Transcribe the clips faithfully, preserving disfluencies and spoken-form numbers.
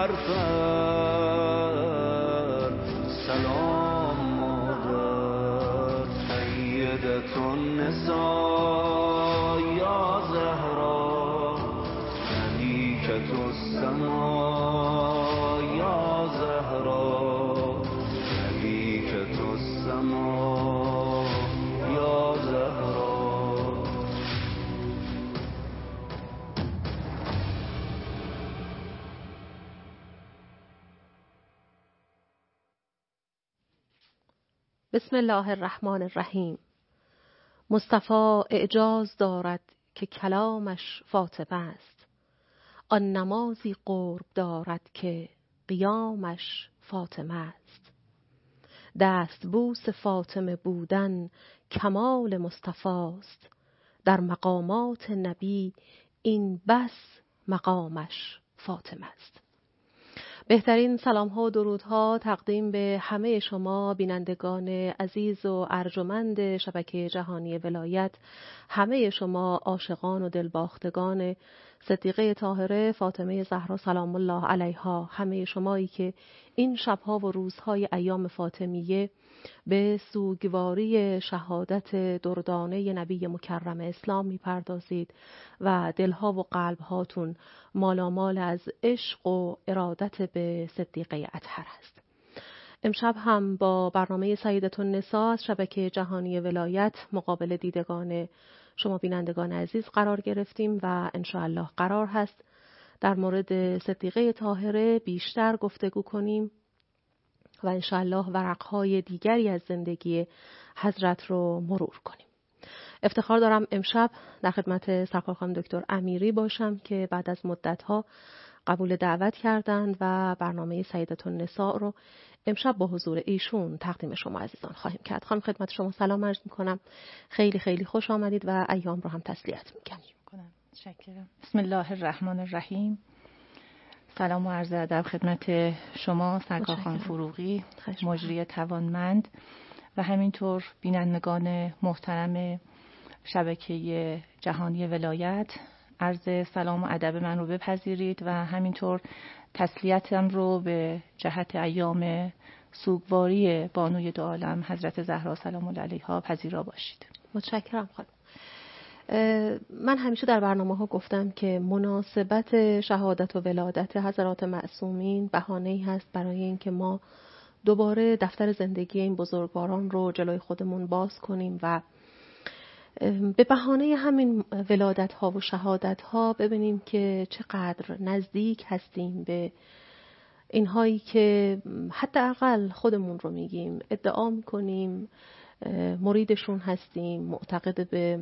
برتر. سلام مادر سیدة النساء یا زهرا ملیکة السماء یا زهرا ملیکة السماء یا زهرا. بسم الله الرحمن الرحیم. مصطفی اعجاز دارد که کلامش فاطمه است، آن نمازی قرب دارد که قیامش فاطمه است. دست بوس فاطمه بودن کمال مصطفی است، در مقامات نبی این بس مقامش فاطمه است. بهترین سلام ها و درودها تقدیم به همه شما بینندگان عزیز و ارجمند شبکه جهانی ولایت، همه شما عاشقان و دلباختگان صدیقه طاهره فاطمه زهرا سلام الله علیها، همه شمایی که این شبها و روزهای ایام فاطمیه به سوگواری شهادت دردانه نبی مکرم اسلام میپردازید و دلها و قلبهاتون مالامال از عشق و ارادت به صدیقه اطهر است. امشب هم با برنامه سیدة النساء از شبکه جهانی ولایت مقابل دیدگان شما بینندگان عزیز قرار گرفتیم و انشاءالله قرار هست در مورد صدیقه طاهره بیشتر گفتگو کنیم و انشاءالله ورقهای دیگری از زندگی حضرت رو مرور کنیم. افتخار دارم امشب در خدمت سرکار خانم دکتر امیری باشم که بعد از مدتها قبول دعوت کردند و برنامه سیدة النساء رو امشب با حضور ایشون تقدیم شما عزیزان خواهیم کرد. خانم خدمت شما سلام عرض میکنم، خیلی خیلی خوش آمدید و ایام رو هم تسلیت میگم. شکرم. بسم الله الرحمن الرحیم. سلام و عرض ادب خدمت شما سرکار خانم فروغی، مجری توانمند و همینطور بینندگان محترم شبکه جهانی ولایت. عرض سلام و ادب من رو بپذیرید و همینطور تسلیتم رو به جهت ایام سوگواری بانوی دو عالم حضرت زهرا سلام الله علیها پذیرا باشید. متشکرم خانم. من همیشه در برنامه ها گفتم که مناسبت شهادت و ولادت حضرات معصومین بهانه‌ای هست برای اینکه ما دوباره دفتر زندگی این بزرگواران رو جلوی خودمون باز کنیم و به بهانه همین ولادت ها و شهادت ها ببینیم که چقدر نزدیک هستیم به اینهایی که حداقل خودمون رو میگیم، ادعا میکنیم مریدشون هستیم، معتقد به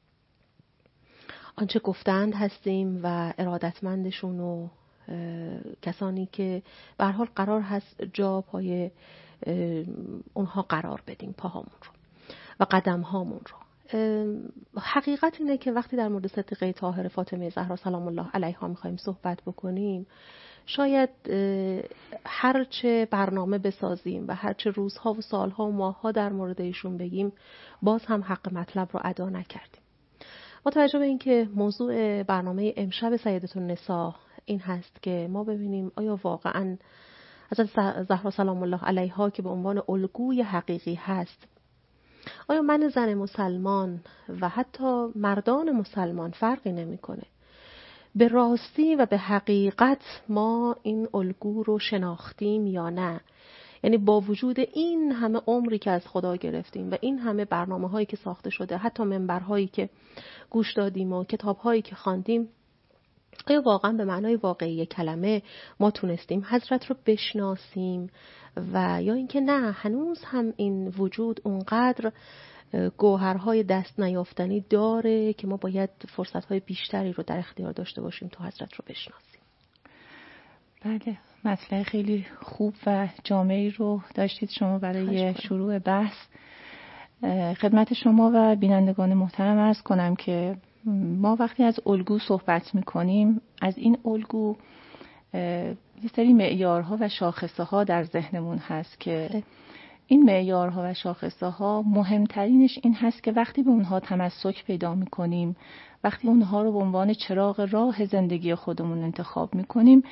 آنچه گفتند هستیم و ارادتمندشون و کسانی که به هر حال قرار هست جا پای اونها قرار بدیم، پاهامون رو و قدم هامون رو. حقیقت اینه که وقتی در مورد صدیقه طاهره فاطمه زهرا سلام الله علیها میخوایم صحبت بکنیم، شاید هرچه برنامه بسازیم و هرچه روزها و سالها و ماهها در مورد ایشون بگیم، باز هم حق مطلب رو ادا نکردیم. با توجه به اینکه موضوع برنامه امشب سیدة النساء این هست که ما ببینیم آیا واقعاً حضرت زهرا سلام الله علیها که به عنوان الگوی حقیقی هست، آیا من زن مسلمان و حتی مردان مسلمان فرقی نمی‌کنه، به راستی و به حقیقت ما این الگو رو شناختیم یا نه؟ یعنی با وجود این همه عمری که از خدا گرفتیم و این همه برنامه‌هایی که ساخته شده، حتی منبرهایی که گوش دادیم و کتاب‌هایی که خواندیم، آیا واقعا به معنای واقعی کلمه ما تونستیم حضرت رو بشناسیم و یا اینکه نه هنوز هم این وجود اونقدر گوهرهای دست نیافتنی داره که ما باید فرصت‌های بیشتری رو در اختیار داشته باشیم تا حضرت رو بشناسیم؟ بله، مطلب خیلی خوب و جامعی رو داشتید شما برای شروع بحث. خدمت شما و بینندگان محترم عرض کنم که ما وقتی از الگو صحبت میکنیم، از این الگو یه سری معیارها و شاخصه ها در ذهنمون هست که این معیارها و شاخصه ها مهمترینش این هست که وقتی به اونها تمسک پیدا میکنیم، وقتی اونها رو به عنوان چراغ راه زندگی خودمون انتخاب میکنیم،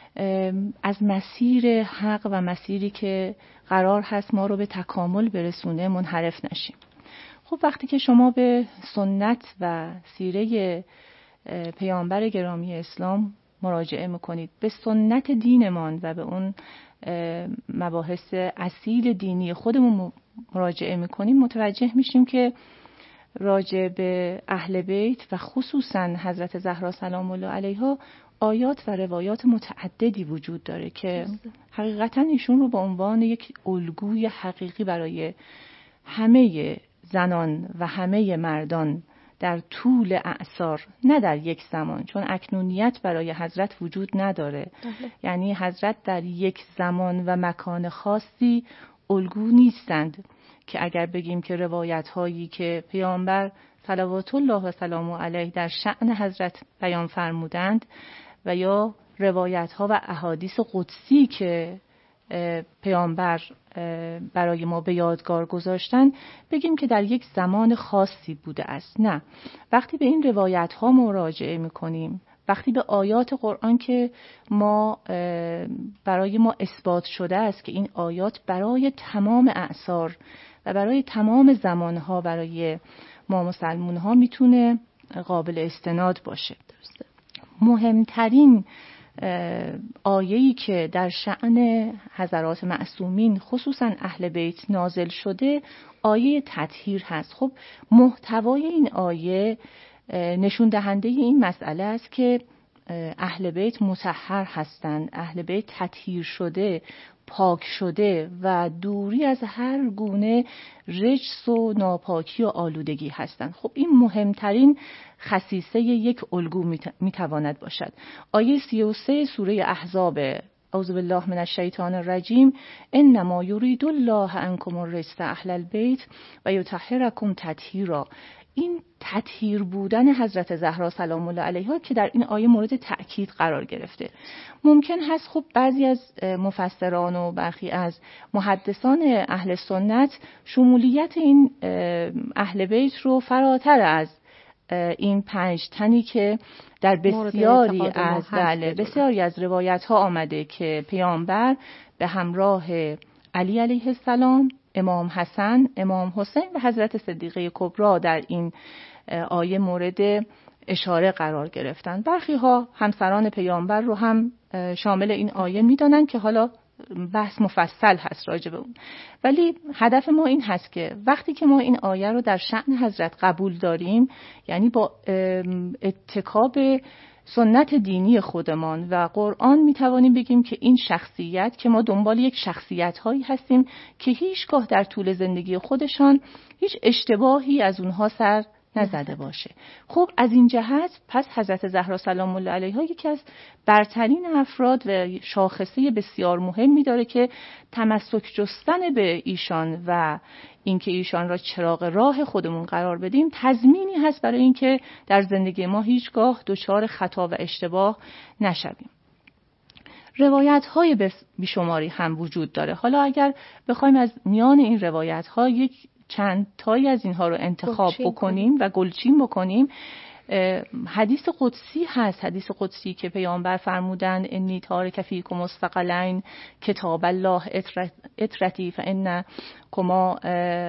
از مسیر حق و مسیری که قرار هست ما رو به تکامل برسونه منحرف نشیم. خب وقتی که شما به سنت و سیره پیامبر گرامی اسلام مراجعه میکنید، به سنت دینمان و به اون مباحث اصیل دینی خودمون مراجعه میکنیم، متوجه میشیم که راجع به اهل بیت و خصوصا حضرت زهرا سلام الله علیها آیات و روایات متعددی وجود داره که حقیقتا ایشون رو به عنوان یک الگوی حقیقی برای همه زنان و همه مردان در طول اعصار، نه در یک زمان، چون اکنونیت برای حضرت وجود نداره. بله. یعنی حضرت در یک زمان و مکان خاصی الگو نیستند که اگر بگیم که روایت هایی که پیامبر صلوات الله و سلام علیه در شأن حضرت بیان فرمودند و یا روایت ها و احادیث قدسی که پیامبر برای ما به یادگار گذاشتن، بگیم که در یک زمان خاصی بوده است. نه، وقتی به این روایت ها مراجعه میکنیم، وقتی به آیات قرآن که ما برای ما اثبات شده است که این آیات برای تمام اعصار و برای تمام زمانها برای ما مسلمون ها میتونه قابل استناد باشه. درسته. مهمترین آیه‌ای که در شأن حضرات معصومین خصوصا اهل بیت نازل شده آیه تطهیر هست. خب محتوای این آیه نشون دهنده این مسئله است که اهل بیت مطهر هستند، اهل بیت تطهیر شده، پاک شده و دوری از هر گونه رجس و ناپاکی و آلودگی هستند. خب این مهمترین خصیصه یک الگو میتواند باشد. آیه سی و سه سوره احزاب، اعوذ بالله من الشیطان الرجیم، انما یرید الله عنکم الرجس اهل البیت و یطهرکم تطهیرا. این تطهیر بودن حضرت زهرا سلام الله علیها که در این آیه مورد تأکید قرار گرفته. ممکن هست خب بعضی از مفسران و برخی از محدثان اهل سنت شمولیت این اهل بیت رو فراتر از این پنج تنی که در بسیاری از بله بسیاری از روایت ها آمده که پیامبر به همراه علی علیه السلام، امام حسن، امام حسین و حضرت صدیقه کبری در این آیه مورد اشاره قرار گرفتن. برخی ها همسران پیامبر رو هم شامل این آیه میدانن که حالا بحث مفصل هست راجع به اون. ولی هدف ما این هست که وقتی که ما این آیه رو در شأن حضرت قبول داریم، یعنی با اتکا به سنت دینی خودمان و قرآن میتوانیم بگیم که این شخصیت که ما دنبال یک شخصیت هایی هستیم که هیچگاه در طول زندگی خودشان هیچ اشتباهی از اونها سر نزده باشه. خب از این جهت پس حضرت زهرا سلام الله علیها یکی از برترین افراد و شاخصه بسیار مهمی داره که تمسک جستن به ایشان و اینکه ایشان را چراغ راه خودمون قرار بدیم تضمینی هست برای اینکه در زندگی ما هیچگاه دچار خطا و اشتباه نشویم. روایت های بیشماری هم وجود داره. حالا اگر بخوایم از میان این روایت ها یک چند تایی از اینها رو انتخاب بکنیم و گلچین بکنیم، حدیث قدسی هست، حدیث قدسی که پیامبر فرمودن انی تارک فیکم مستقلین کتاب الله اطرتی فان کما،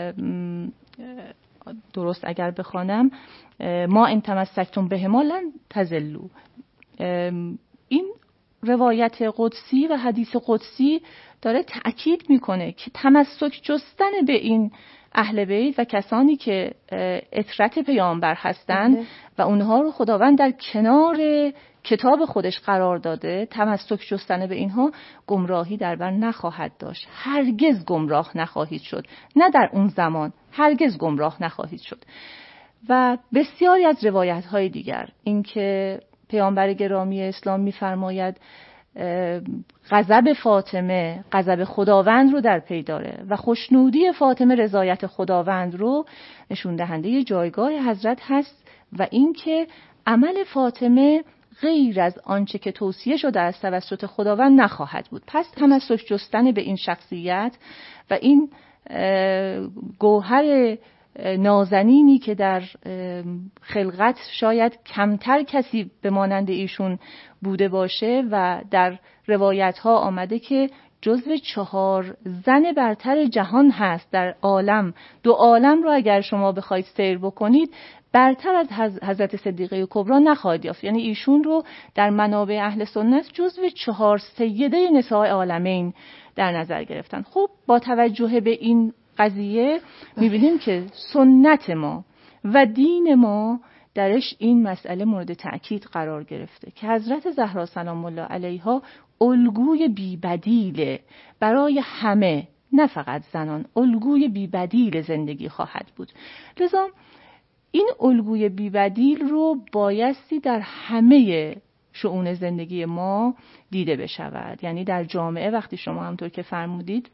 درست اگر بخوانم، ما ان تمسکتم بهما لن تضلوا. این روایت قدسی و حدیث قدسی داره تأکید میکنه که تمسک جستن به این اهل بیت و کسانی که اطرت پیامبر هستند و اونها رو خداوند در کنار کتاب خودش قرار داده، تمسک جستن به اینها گمراهی در بر نخواهد داشت. هرگز گمراه نخواهید شد، نه در اون زمان، هرگز گمراه نخواهید شد. و بسیاری از روایت های دیگر اینکه پیامبر گرامی اسلام می‌فرماید غضب فاطمه غضب خداوند رو در پی داره و خوشنودی فاطمه رضایت خداوند رو نشون دهنده جایگاه حضرت هست و اینکه عمل فاطمه غیر از آنچه که توصیه شده از توسط خداوند نخواهد بود. پس تمسک جستن به این شخصیت و این گوهر نازنینی که در خلقت شاید کمتر کسی به مانند ایشون بوده باشه و در روایت ها آمده که جزو چهار زن برتر جهان هست در عالم. دو عالم رو اگر شما بخواید سیر بکنید برتر از حضرت صدیقه کبرا نخواهید یافت. یعنی ایشون رو در منابع اهل سنت جزو چهار سیده نساء عالمین در نظر گرفتن. خب با توجه به این قضیه می‌بینیم که سنت ما و دین ما درش این مسئله مورد تأکید قرار گرفته که حضرت زهرا سلام الله علیها الگوی بی‌بدیل برای همه، نه فقط زنان، الگوی بی‌بدیل زندگی خواهد بود. لذا این الگوی بی‌بدیل رو بایستی در همه شؤون زندگی ما دیده بشود. یعنی در جامعه وقتی شما همطور که فرمودید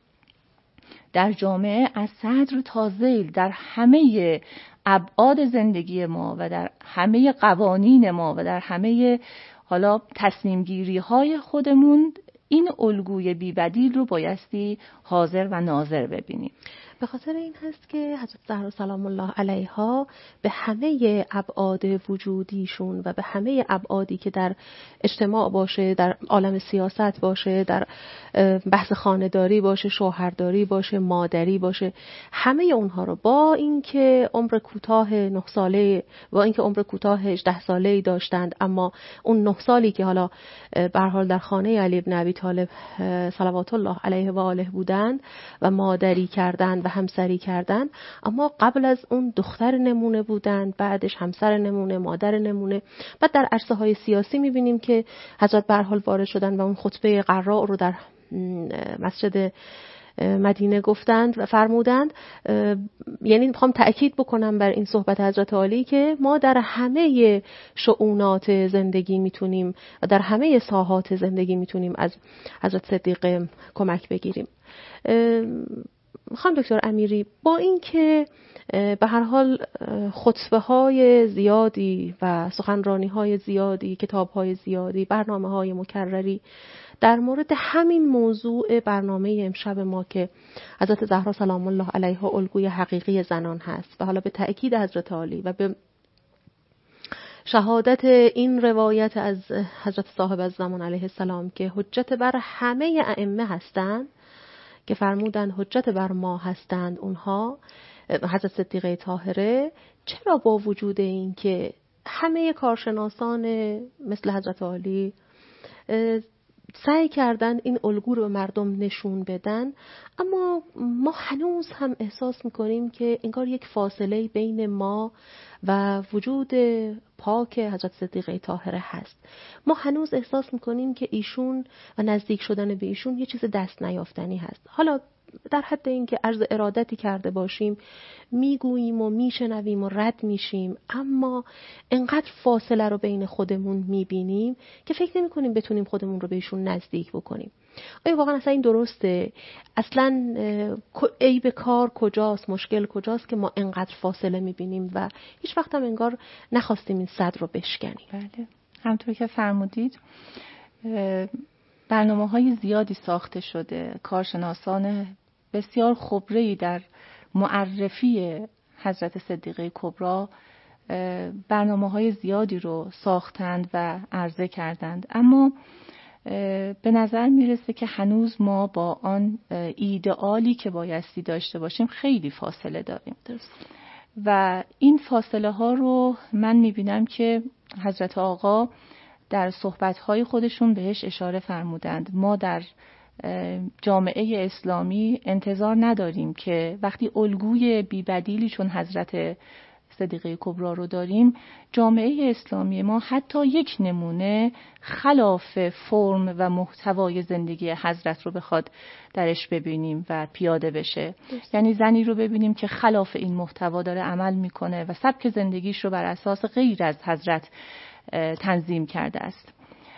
در جامعه از صدر تا ذیل در همه ابعاد زندگی ما و در همه قوانین ما و در همه حالا تصمیم گیری های خودمون این الگوی بی‌بدیل رو بایستی حاضر و ناظر ببینیم. به خاطر این هست که حضرت زهرا سلام الله علیها به همه ابعاد وجودیشون و به همه ابعادی که در اجتماع باشه، در عالم سیاست باشه، در بحث خانه‌داری باشه، شوهرداری باشه، مادری باشه، همه اونها رو با اینکه عمر کوتاه نه ساله با اینکه عمر کوتاه هجده ساله‌ای داشتند، اما اون نه سالی که حالا به هر حال در خانه علی بن ابی طالب صلوات الله علیه و آله بودند و مادری کردند و همسری کردن، اما قبل از اون دختر نمونه بودند، بعدش همسر نمونه، مادر نمونه. بعد در عرصه های سیاسی میبینیم که حضرت به هر حال وارد شدن و اون خطبه قراء رو در مسجد مدینه گفتند و فرمودند. یعنی میخوام تأکید بکنم بر این صحبت حضرت عالی که ما در همه شؤونات زندگی میتونیم و در همه ساحات زندگی میتونیم از حضرت صدیقه کمک بگیریم. خانم دکتر امیری، با اینکه به هر حال خطبه های زیادی و سخنرانی های زیادی، کتاب های زیادی، برنامه های مکرری در مورد همین موضوع برنامه امشب ما که حضرت زهرا سلام الله علیها الگوی حقیقی زنان هست و حالا به تأکید حضرت عالی و به شهادت این روایت از حضرت صاحب الزمان علیه السلام که حجت بر همه ائمه هستند، که فرمودند حجت بر ما هستند اونها، حضرت صدیقه طاهره، چرا با وجود این که همه کارشناسان مثل حضرت عالی سعی کردن این الگو رو به مردم نشون بدن، اما ما هنوز هم احساس میکنیم که انگار یک فاصله بین ما و وجود پاک حضرت صدیقه طاهره هست. ما هنوز احساس میکنیم که ایشون و نزدیک شدن به ایشون یه چیز دست نیافتنی هست. حالا در حد این که عرض ارادتی کرده باشیم، میگوییم و میشنویم و رد میشیم، اما انقدر فاصله رو بین خودمون میبینیم که فکر نمی کنیم بتونیم خودمون رو بهشون نزدیک بکنیم. آیا واقعا اصلا این درسته؟ اصلا عیب کار کجاست؟ مشکل کجاست که ما انقدر فاصله میبینیم و هیچ وقت هم انگار نخواستیم این صد رو بشکنیم؟ بله، همطور که فرمودید برنامه های زیادی ساخته شده، کارشناسان بسیار خبره‌ای در معرفی حضرت صدیقه کبرا برنامه های زیادی رو ساختند و عرضه کردند، اما به نظر میرسه که هنوز ما با آن ایدئالی که بایستی داشته باشیم خیلی فاصله داریم. درست. و این فاصله ها رو من میبینم که حضرت آقا در صحبت‌های خودشون بهش اشاره فرمودند. ما در جامعه اسلامی انتظار نداریم که وقتی الگوی بی‌بدیلی چون حضرت صدیقه کبرا رو داریم، جامعه اسلامی ما حتی یک نمونه خلاف فرم و محتوای زندگی حضرت رو بخواد درش ببینیم و پیاده بشه. دست. یعنی زنی رو ببینیم که خلاف این محتوا داره عمل میکنه و سبک زندگیش رو بر اساس غیر از حضرت تنظیم کرده است.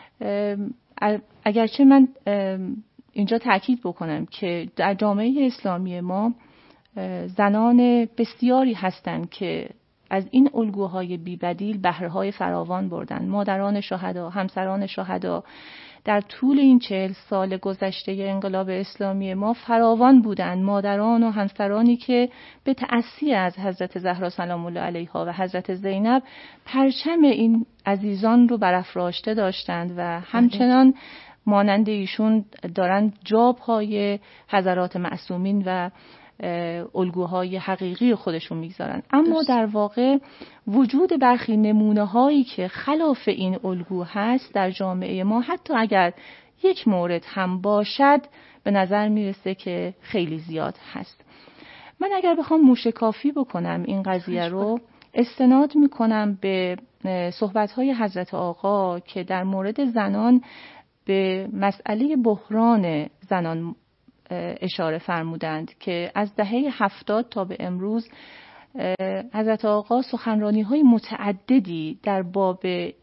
اگرچه من اینجا تأکید بکنم که در جامعه اسلامی ما زنان بسیاری هستند که از این الگوهای بی‌بدیل بهره‌های فراوان بردند. مادران شهدا، همسران شهدا در طول این چهل سال گذشته انقلاب اسلامی ما فراوان بودند. مادران و همسرانی که به تأسی از حضرت زهرا سلام الله علیها و حضرت زینب پرچم این عزیزان رو برافراشته داشتند و همچنان مانند ایشون دارن جا پای حضرات معصومین و الگوهای حقیقی خودشون میگذارن. اما در واقع وجود برخی نمونه هایی که خلاف این الگو هست در جامعه ما، حتی اگر یک مورد هم باشد، به نظر میرسه که خیلی زیاد هست. من اگر بخوام موشکافی بکنم این قضیه رو، استناد میکنم به صحبت‌های حضرت آقا که در مورد زنان به مسئله بحران زنان اشاره فرمودند که از دهه هفتاد تا به امروز حضرت آقا سخنرانی‌های متعددی در باب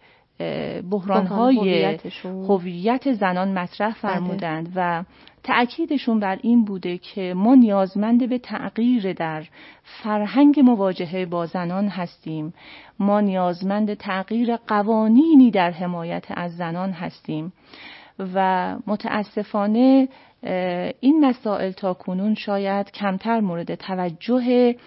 بحران‌های هویت زنان مطرح فرمودند و تأکیدشون بر این بوده که ما نیازمند به تغییر در فرهنگ مواجهه با زنان هستیم. ما نیازمند تغییر قوانینی در حمایت از زنان هستیم و متاسفانه این مسائل تا کنون شاید کمتر مورد توجه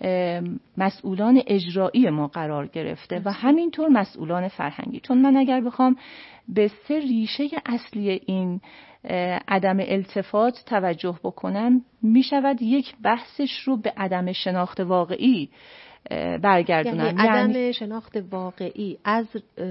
مسئولان اجرایی ما قرار گرفته و همینطور مسئولان فرهنگی. چون من اگر بخوام به سه ریشه اصلی این عدم التفات توجه بکنم، می شود یک بحثش رو به عدم شناخت واقعی برگردونم. یعنی عدم یعنی شناخت واقعی از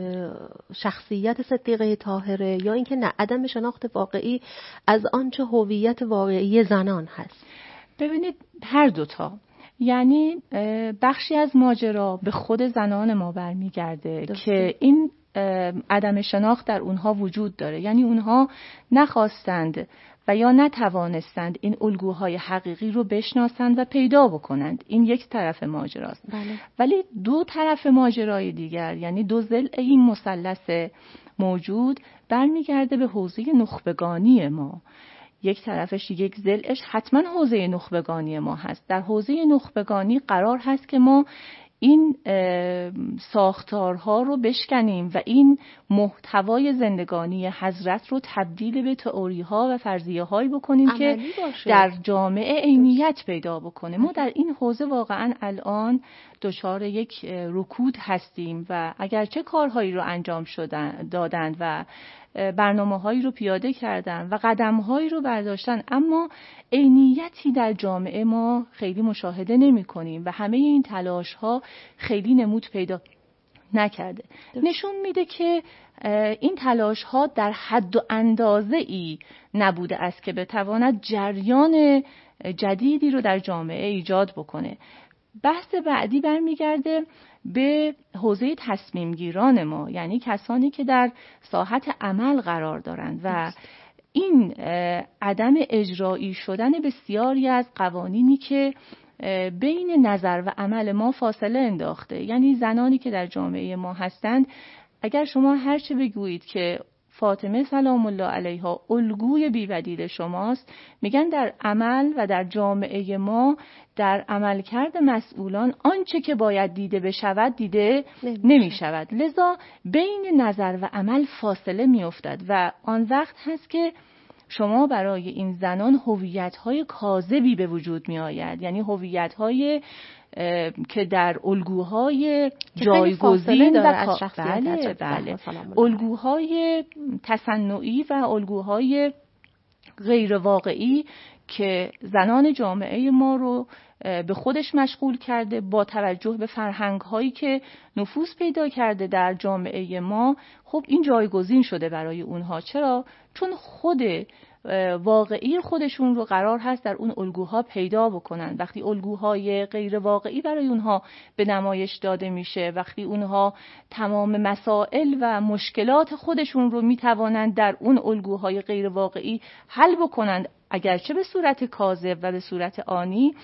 شخصیت صدیقه طاهره، یا اینکه نه، عدم شناخت واقعی از آنچه هویت واقعی زنان هست؟ ببینید هر دوتا، یعنی بخشی از ماجرا به خود زنان ما برمیگرده که این عدم شناخت در اونها وجود داره، یعنی اونها نخواستند و یا نتوانستند این الگوهای حقیقی رو بشناسند و پیدا بکنند. این یک طرف ماجراست. بله. ولی دو طرف ماجرای دیگر، یعنی دو ضلع این مثلث موجود، برمیگرده به حوزه نخبگانی ما. یک طرفش، یک ضلعش حتما حوزه نخبگانی ما هست. در حوزه نخبگانی قرار هست که ما این ساختارها رو بشکنیم و این محتوای زندگانی حضرت رو تبدیل به تئوری‌ها و فرضیه‌هایی بکنیم که باشه. در جامعه عینیت پیدا بکنه. ما در این حوزه واقعا الان دچار یک رکود هستیم و اگرچه کارهایی رو انجام شدن دادند و برنامه‌هایی رو پیاده کردن و قدم‌هایی رو برداشتن، اما عینیتی در جامعه ما خیلی مشاهده نمی‌کنیم و همه این تلاش‌ها خیلی نمود پیدا نکرده. نشون میده که این تلاش‌ها در حد و اندازه‌ای نبوده است که بتواند جریان جدیدی رو در جامعه ایجاد بکنه. بحث بعدی برمیگرده به حوزه تصمیم گیران ما، یعنی کسانی که در ساحت عمل قرار دارند و این عدم اجرایی شدن بسیاری از قوانینی که بین نظر و عمل ما فاصله انداخته. یعنی زنانی که در جامعه ما هستند، اگر شما هر چه بگویید که فاطمه سلام الله علیها الگوی بی‌بدیل شماست، میگن در عمل و در جامعه ما در عملکرد مسئولان آنچه که باید دیده بشود دیده نمی شود. لذا بین نظر و عمل فاصله می افتد و آن وقت هست که شما برای این زنان هویت‌های کاذبی به وجود می آید، یعنی هویت‌های که در الگوهای جایگزین و از شخصیت بله بله الگوهای تصنعی و الگوهای غیر واقعی که زنان جامعه ما رو به خودش مشغول کرده، با توجه به فرهنگ‌هایی که نفوذ پیدا کرده در جامعه ما. خب این جایگزین شده برای اونها. چرا؟ چون خود واقعی خودشون رو قرار هست در اون الگوها پیدا بکنن. وقتی الگوهای غیر واقعی برای اونها به نمایش داده میشه، وقتی اونها تمام مسائل و مشکلات خودشون رو میتوانند در اون الگوهای غیر واقعی حل بکنند، اگرچه به صورت کاذب و به صورت آنی،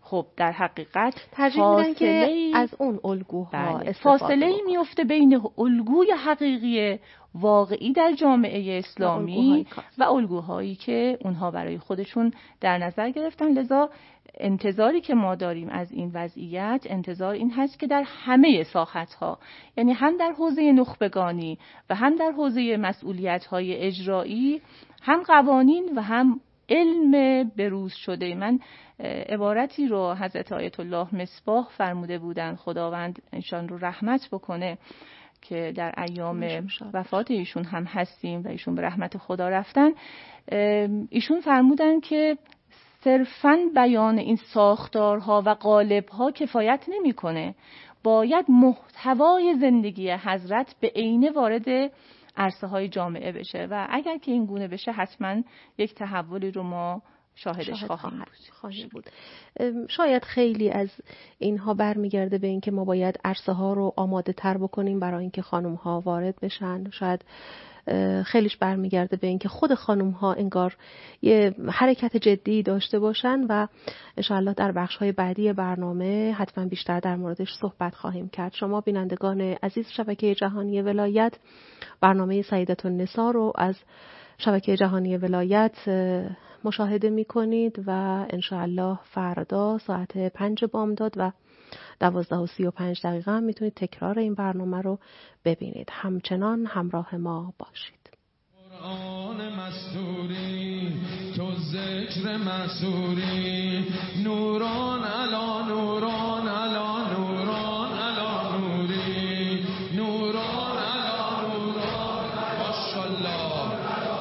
خب در حقیقت ترجیح میدن که از اون الگوها بله. فاصله ای میفته بین الگوی حقیقی واقعی در جامعه اسلامی و الگوهایی که اونها برای خودشون در نظر گرفتن. لذا انتظاری که ما داریم از این وضعیت، انتظار این هست که در همه ساحت‌ها، یعنی هم در حوزه نخبگانی و هم در حوزه مسئولیت‌های اجرایی، هم قوانین و هم علم بروز شده. من عبارتی رو حضرت آیت الله مصباح فرموده بودن، خداوند ایشان رو رحمت بکنه، که در ایام وفات ایشون هم هستیم و ایشون به رحمت خدا رفتن. ایشون فرمودن که صرفاً بیان این ساختارها و قالب‌ها کفایت نمی‌کنه، باید محتوای زندگی حضرت به عینه وارد عرصه‌های جامعه بشه و اگر که این گونه بشه حتماً یک تحولی رو ما شاهدش شاهد خواهیم بود. بود. شاید خیلی از اینها برمیگرده به اینکه ما باید عرصه ها رو آماده تر بکنیم برای اینکه خانم ها وارد بشن. شاید خیلیش برمیگرده به اینکه خود خانم ها انگار یه حرکت جدی داشته باشن و انشاءالله در بخش های بعدی برنامه حتما بیشتر در موردش صحبت خواهیم کرد. شما بینندگان عزیز شبکه جهانی ولایت برنامه سیدة النساء رو از شبکه جهانی ولایت مشاهده می کنید و انشاءالله فردا ساعت پنج بامداد و دوازده و سی و پنج دقیقه هم میتونید تکرار این برنامه رو ببینید. همچنان همراه ما باشید. قرآن مستوری تو ذکر مسوری، نوران علا نوران علا نوران علا نوری، نوران علا نوران ماشاءالله،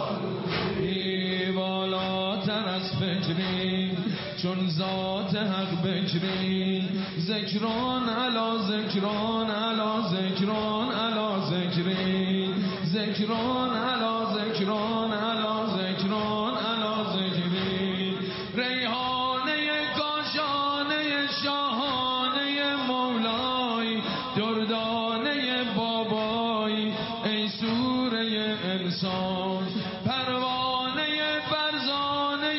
بالاتر از فکری چون ذات حق بکری، ذکران علا ذکران علا ذکران علا ذکری، ذکران علا ذکران علا ذکران علا ذکری، ریحانه کاشانه شاهانه مولای، دردانه بابای ای سوره انسان، پروانه فرزانه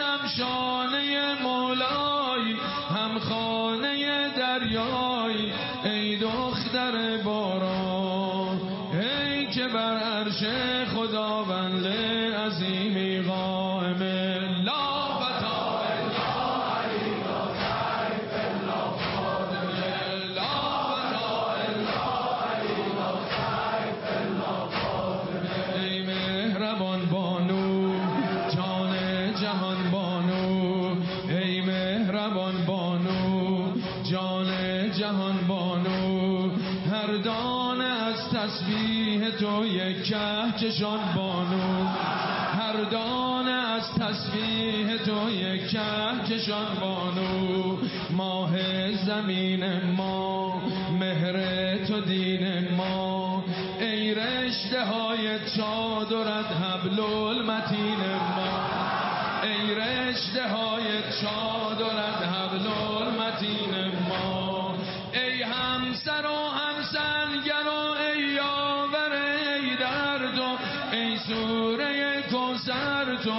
همشانه مولای، همخانه دریای ای دختر باران، ای که بر عرش خداوند عظیمی قائم، لا فتا الا علی و سیف الا فاطمه، لا فتا الا علی و سیف الا فاطمه، ای مهربان بانو جان جهان بانو، ای مهربان بانو جان جهان بانو، هر دانه از تسبیح تو یک کهکشان بانو، هر دانه از تسبیح تو یک کهکشان بانو، ماه زمین ما مهر تو دین ما، ای رشته های چادرت حبل المتین ما، ای رشته های چادرت حبل المتین ما، ای همسر و همسرگر و ای یاور ای درد و ای سوره کوثر تو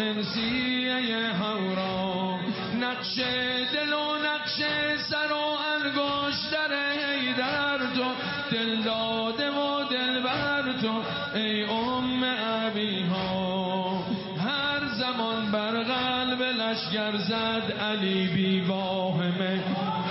انسیه هورا، نقش دل و نقش سر و انگشتر ای درد و دل داده و دل بر تو ای ام ابیها، هر زمان بر قلب لشگر زد علی بی واهمه،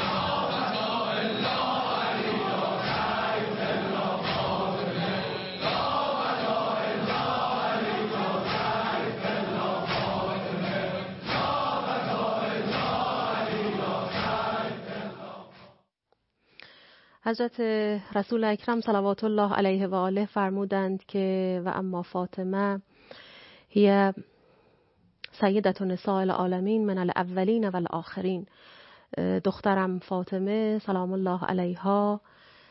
حضرت رسول اکرم صلوات الله علیه و آله فرمودند که و اما فاطمه هی سیدة نساء العالمین من الاولین و الاخرین، دخترم فاطمه سلام الله علیها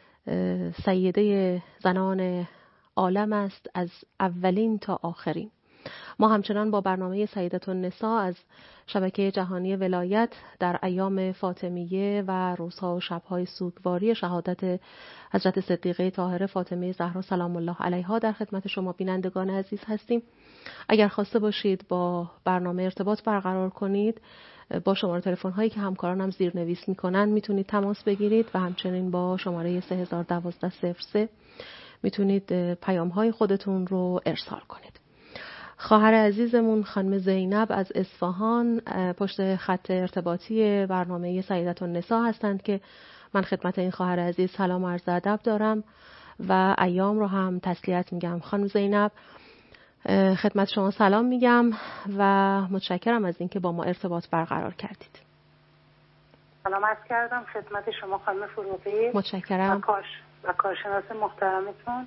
سیده زنان عالم است از اولین تا آخرین. ما همچنان با برنامه سیدة النساء از شبکه جهانی ولایت در ایام فاطمیه و روزها و شبهای سوگواری شهادت حضرت صدیقه طاهره فاطمه زهرا سلام الله علیها در خدمت شما بینندگان عزیز هستیم. اگر خواسته باشید با برنامه ارتباط برقرار کنید با شماره تلفن هایی که همکارانم زیرنویس میکنن میتونید تماس بگیرید و همچنین با شماره سه هزار و دوازده صفر سه میتونید پیام های خودتون رو ارسال کنید. خواهر عزیزمون خانم زینب از اصفهان پشت خط ارتباطی برنامه سیدةالنساء هستند که من خدمت این خواهر عزیز سلام و عرض ادب دارم و ایام رو هم تسلیت میگم. خانم زینب خدمت شما سلام میگم و متشکرم از اینکه با ما ارتباط برقرار کردید. سلام عرض کردم خدمت شما خانم فروغی. متشکرم. و کارش و کارشناس محترمتون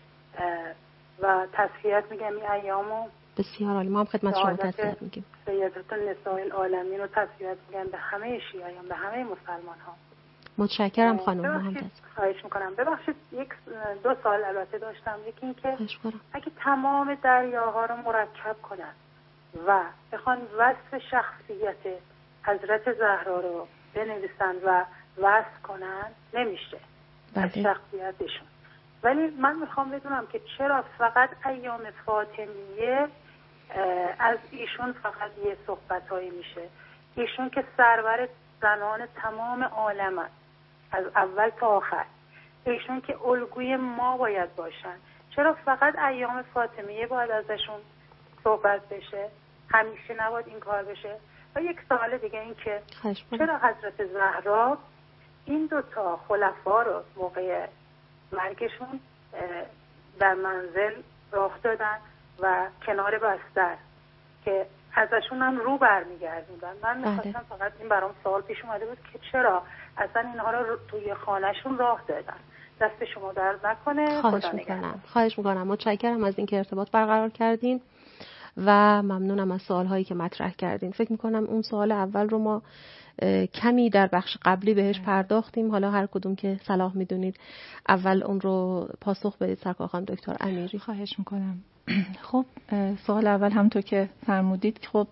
و تسلیت میگم این ایامو. بسیار عالی، ما هم خدمت شما تسلیت میگیم. سیدةالنساء العالمین رو تسلیت میگم به همه شیعیان، به همه مسلمان ها. متشکرم خانم. ما هم تسلیت خواهش میکنم. ببخشید یک دو سال البته داشتم. یکی این که اگه تمام دریاها رو مرکب کنن و بخوان وصف شخصیت حضرت زهرا رو بنویسن و وصف کنن نمیشه از شخصیتشون. ولی من میخوام بدونم که چرا فقط ایام فاطمیه از ایشون فقط یه صحبتایی میشه؟ ایشون که سرور زنان تمام عالم هست از اول تا آخر، ایشون که الگوی ما باید باشن، چرا فقط ایام فاطمیه باید ازشون صحبت بشه؟ همیشه نباید این کار بشه؟ و یک سوال دیگه این که چرا حضرت زهرا این دوتا خلفا رو موقع مرگشون در منزل راه دادن و کنار بستر که ازشون هم رو برمیگردوندن؟ من میخواستم فقط این برام سوال پیش اومده بود که چرا اصلا اینها رو توی خانهشون راه دادن. دست شما درد نکنه. خواهش میکنم. خواهش میکنم. متشکرم از اینکه ارتباط برقرار کردین و ممنونم از سوالهایی که مطرح کردین. فکر میکنم اون سوال اول رو ما کمی در بخش قبلی بهش پرداختیم. حالا هر کدوم که صلاح میدونید اول اون رو پاسخ بدید سرکار خانم دکتر امیری. خواهش میکنم. خب سوال اول همونطور که فرمودید خب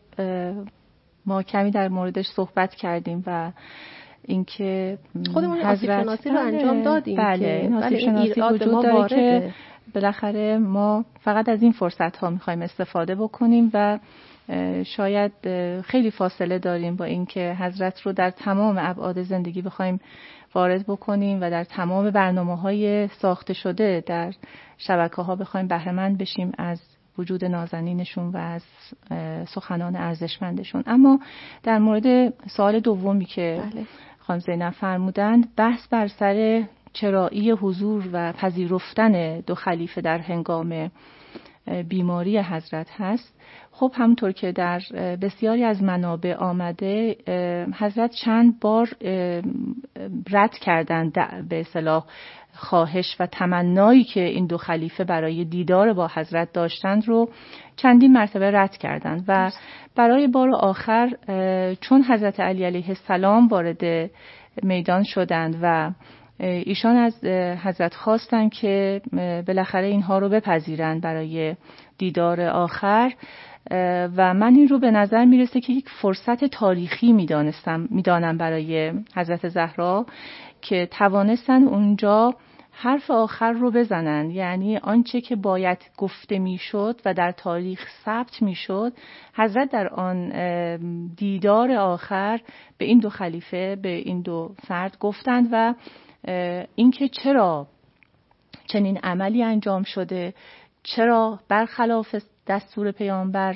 ما کمی در موردش صحبت کردیم و اینکه خودمون آسیب شناسی رو انجام دادیم. بله این آسیب شناسی وجود داره که بالاخره ما فقط از این فرصت ها میخوایم استفاده بکنیم و شاید خیلی فاصله داریم با اینکه حضرت رو در تمام ابعاد زندگی بخوایم وارد بکنیم و در تمام برنامه‌های ساخته شده در شبکه‌ها بخوایم بهره مند بشیم از وجود نازنینشون و از سخنان ارزشمندشون. اما در مورد سوال دومی که بله. خانم زینب فرمودند، بحث بر سر چرایی حضور و پذیرفتن دو خلیفه در هنگام بیماری حضرت هست. خب همونطور که در بسیاری از منابع آمده حضرت چند بار رد کردند به اصطلاح خواهش و تمنایی که این دو خلیفه برای دیدار با حضرت داشتند رو چندین مرتبه رد کردند و برای بار آخر چون حضرت علی علیه السلام وارد میدان شدند و ایشان از حضرت خواستند که بالاخره اینها رو بپذیرند برای دیدار آخر و من این رو به نظر میرسه که یک فرصت تاریخی میدانستم میدانم برای حضرت زهرا که توانستن اونجا حرف آخر رو بزنن، یعنی آنچه که باید گفته میشد و در تاریخ ثبت میشد حضرت در آن دیدار آخر به این دو خلیفه، به این دو فرد گفتند و اینکه چرا چنین عملی انجام شده، چرا برخلاف دستور پیامبر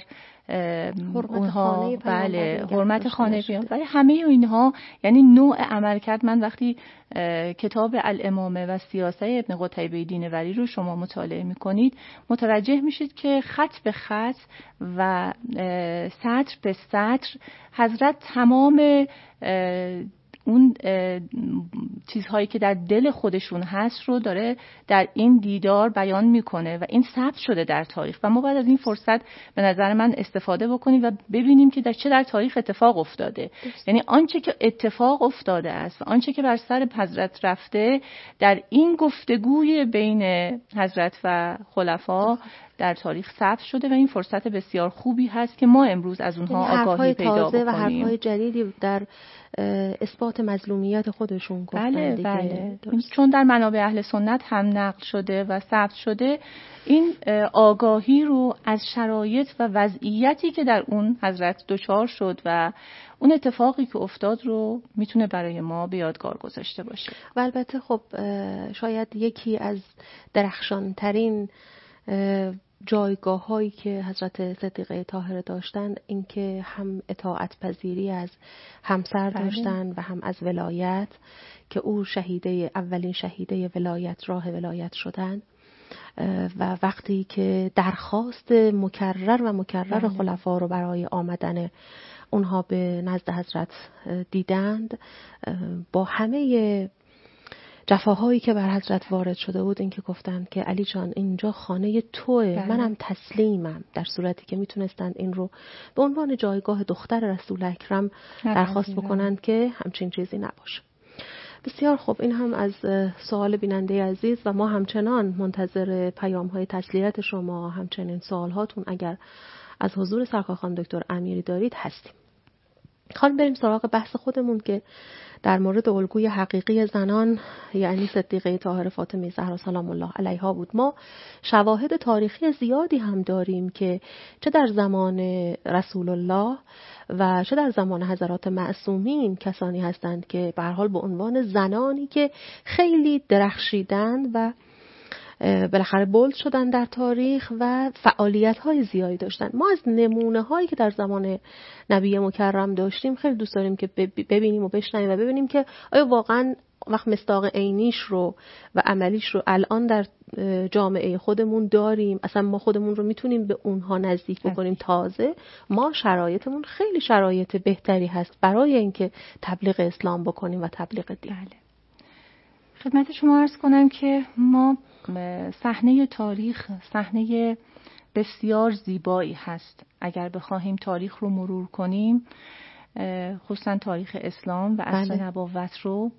اونها بله حرمت خانه پیامبر، ولی همه اینها یعنی نوع عمل کرد. من وقتی کتاب الامامه و سیاسه ابن قتیبه دینوری رو شما مطالعه میکنید متوجه میشید که خط به خط و سطر به سطر حضرت تمام اون چیزهایی که در دل خودشون هست رو داره در این دیدار بیان میکنه و این ثبت شده در تاریخ و ما باید از این فرصت به نظر من استفاده بکنیم و ببینیم که در چه در تاریخ اتفاق افتاده. یعنی آنچه که اتفاق افتاده است و آنچه که بر سر حضرت رفته در این گفتگوی بین حضرت و خلفا در تاریخ ثبت شده و این فرصت بسیار خوبی هست که ما امروز از اونها آگاهی پیدا بکنیم. و حرفهای جدیدی در اثبات مظلومیت خودشون گفتن. بله دیگه. بله. چون در منابع اهل سنت هم نقل شده و ثبت شده، این آگاهی رو از شرایط و وضعیتی که در اون حضرت دچار شد و اون اتفاقی که افتاد رو میتونه برای ما به یادگار گذاشته باشه. و البته خب شاید یکی از درخشانترین جایگاه هایی که حضرت صدیقه طاهره داشتن این که هم اطاعت پذیری از همسر داشتن و هم از ولایت، که او شهیده اولین شهیده ولایت راه ولایت شدن و وقتی که درخواست مکرر و مکرر خلفا رو برای آمدن اونها به نزد حضرت دیدند، با همه جفاهایی که بر حضرت وارد شده بود این که گفتند که علی جان اینجا خانه توئه، منم تسلیمم، در صورتی که میتونستند این رو به عنوان جایگاه دختر رسول اکرم درخواست بکنند که همچین چیزی نباشه. بسیار خوب، این هم از سوال بیننده عزیز و ما همچنان منتظر پیام های تسلیت شما، همچنین سوال هاتون اگر از حضور سرکار دکتر امیری دارید هستیم. خانم بریم سراغ بحث خودمون که در مورد الگوی حقیقی زنان یعنی صدیقه طاهره فاطمه زهرا سلام الله علیها بود. ما شواهد تاریخی زیادی هم داریم که چه در زمان رسول الله و چه در زمان حضرات معصومین کسانی هستند که به هر حال به عنوان زنانی که خیلی درخشیدن و بالاخره بولد شدن در تاریخ و فعالیت‌های زیادی داشتن. ما از نمونه‌هایی که در زمان نبی مکرم داشتیم خیلی دوست داریم که ببینیم و بشنویم و ببینیم که آیا واقعاً وقت مصداق عینیش رو و عملیش رو الان در جامعه خودمون داریم، اصلا ما خودمون رو میتونیم به اونها نزدیک بکنیم. تازه ما شرایطمون خیلی شرایط بهتری هست برای اینکه تبلیغ اسلام بکنیم و تبلیغ دین. بله. خدمت شما عرض کنم که ما صحنه تاریخ صحنه بسیار زیبایی هست. اگر بخواهیم تاریخ رو مرور کنیم، خصوصا تاریخ اسلام و عصر بله. نبوت رو،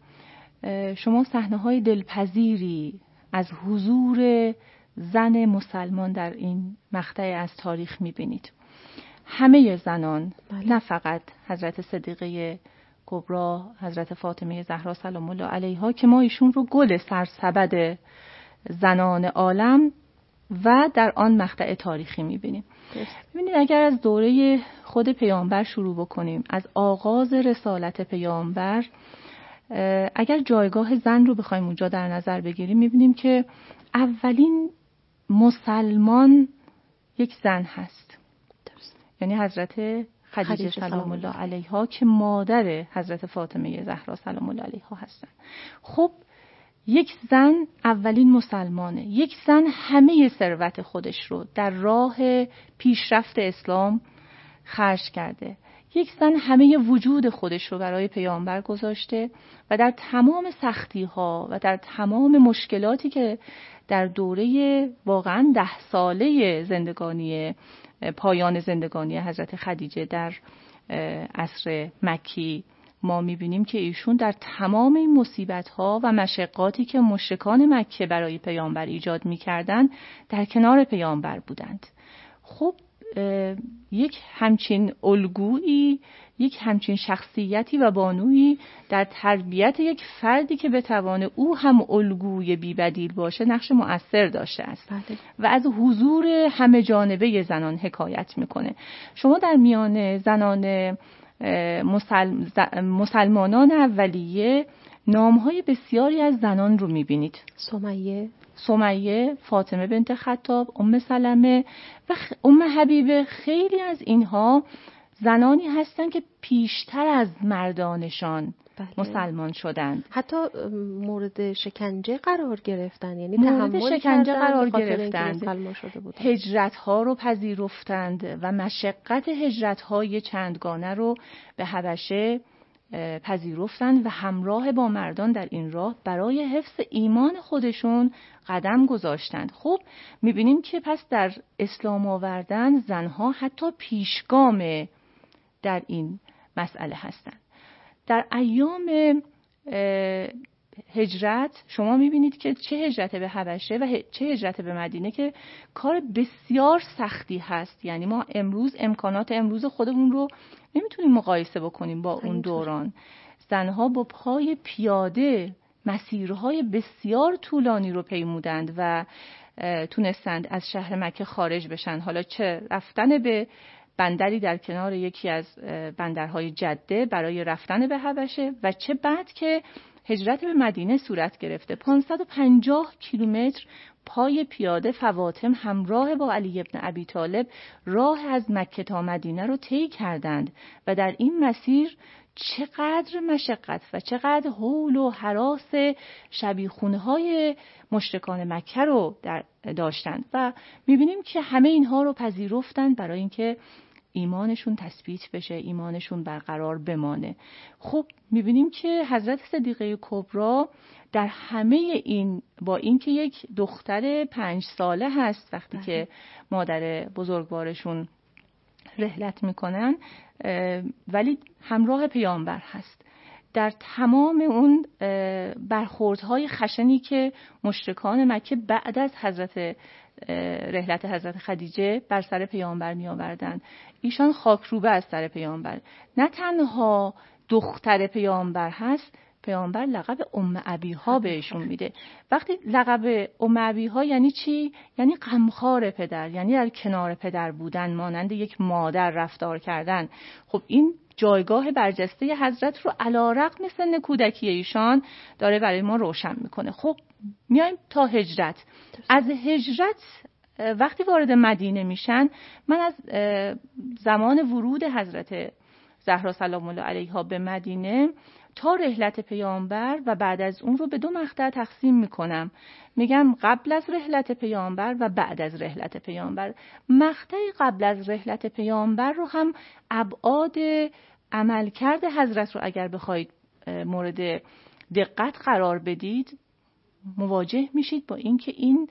شما صحنه‌های دلپذیری از حضور زن مسلمان در این مقطع از تاریخ می‌بینید. همه زنان بله. نه فقط حضرت صدیقه کبرا، حضرت فاطمه زهرا سلام الله علیها که ما ایشون رو گل سرسبد زنان عالم و در آن مقطع تاریخی می‌بینیم. ببینید اگر از دوره خود پیامبر شروع بکنیم، از آغاز رسالت پیامبر، اگر جایگاه زن رو بخوایم اونجا در نظر بگیریم می‌بینیم که اولین مسلمان یک زن هست. یعنی حضرت خدیجه سلام الله علیها که مادر حضرت فاطمه زهرا سلام الله علیها هستند. خب یک زن اولین مسلمانه. یک زن همه ثروت خودش رو در راه پیشرفت اسلام خرج کرده. یک زن همه وجود خودش رو برای پیامبر گذاشته و در تمام سختی ها و در تمام مشکلاتی که در دوره واقعا ده ساله زندگانی پایان زندگانی حضرت خدیجه در عصر مکی ما می‌بینیم که ایشون در تمام این مصیبت‌ها و مشقاتی که مشرکان مکه برای پیامبر ایجاد می‌کردند در کنار پیامبر بودند. خب یک همچین الگویی، یک همچین شخصیتی و بانویی در تربیت یک فردی که بتوانه او هم الگوی بی‌بدیل باشه نقش مؤثر داشته است بله. و از حضور همه جانبه زنان حکایت میکنه. شما در میان زنان مسلم، مسلمانان اولیه نامهای بسیاری از زنان رو میبینید. سمیه سمیه، فاطمه بنت خطاب، ام سلمه و ام حبیبه، خیلی از اینها زنانی هستند که پیشتر از مردانشان بله. مسلمان شدند. حتی مورد شکنجه قرار گرفتند، یعنی مورد شکنجه قرار گرفتند، هجرت ها رو پذیرفتند و مشقت هجرت های چندگانه رو به حبشه پذیرفتند و همراه با مردان در این راه برای حفظ ایمان خودشون قدم گذاشتند. خب میبینیم که پس در اسلام آوردن زنها حتی پیشگام در این مسئله هستند. در ایام هجرت شما میبینید که چه هجرت به حبشه و چه هجرت به مدینه که کار بسیار سختی هست. یعنی ما امروز امکانات امروز خودمون رو نمیتونیم مقایسه بکنیم با اون دوران. زنها با پای پیاده مسیرهای بسیار طولانی رو پیمودند و تونستند از شهر مکه خارج بشن. حالا چه رفتن به بندری در کنار یکی از بندرهای جده برای رفتن به حبشه و چه بعد که هجرت به مدینه صورت گرفته. پانصد و پنجاه کیلومتر پای پیاده فواطم همراه با علی ابن ابی طالب راه از مکه تا مدینه رو طی کردند و در این مسیر چقدر مشقت و چقدر هول و هراس شبیخونه‌های مشرکان مکه رو در داشتند و می‌بینیم که همه اینها رو پذیرفتند برای اینکه ایمانشون تثبیت بشه، ایمانشون برقرار بمانه. خب می‌بینیم که حضرت صدیقه کبری در همه این، با اینکه یک دختر پنج ساله هست وقتی که مادر بزرگوارشون رحلت میکنن، ولی همراه پیامبر هست. در تمام اون برخوردهای خشنی که مشرکان مکه بعد از حضرت رحلت حضرت خدیجه بر سر پیامبر می آوردن، ایشان خاکروبه از سر پیامبر. نه تنها دختر پیامبر هست، پیامبر لقب ام ابیها بهشون میده. وقتی لقب ام ابیها یعنی چی؟ یعنی غمخوار پدر، یعنی در کنار پدر بودن، مانند یک مادر رفتار کردن. خب این جایگاه برجسته حضرت رو علی رغم سن کودکی ایشان داره برای ما روشن میکنه. خب میایم تا هجرت. از هجرت وقتی وارد مدینه میشن، من از زمان ورود حضرت زهرا سلام الله علیها به مدینه تا رحلت پیامبر و بعد از اون رو به دو مقطع تقسیم میکنم. میگم قبل از رحلت پیامبر و بعد از رحلت پیامبر. مقطع قبل از رحلت پیامبر رو هم ابعاد عملکرد حضرت رو اگر بخواید مورد دقت قرار بدید، مواجه میشید با اینکه این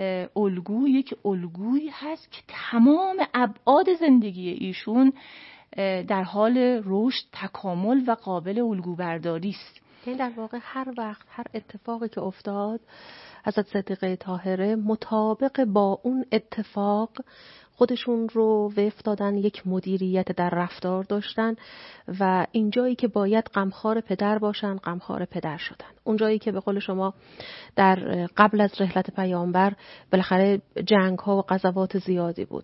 الگو یک الگویی هست که تمام ابعاد زندگی ایشون در حال رشد، تکامل و قابل الگو برداری است. یعنی در واقع هر وقت هر اتفاقی که افتاد، حضرت صدیقه طاهره مطابق با اون اتفاق خودشون رو وفق دادن، یک مدیریت در رفتار داشتن و اینجایی که باید غمخوار پدر باشن غمخوار پدر شدن. اونجایی که به قول شما در قبل از رحلت پیامبر بالاخره جنگ ها و غزوات زیادی بود،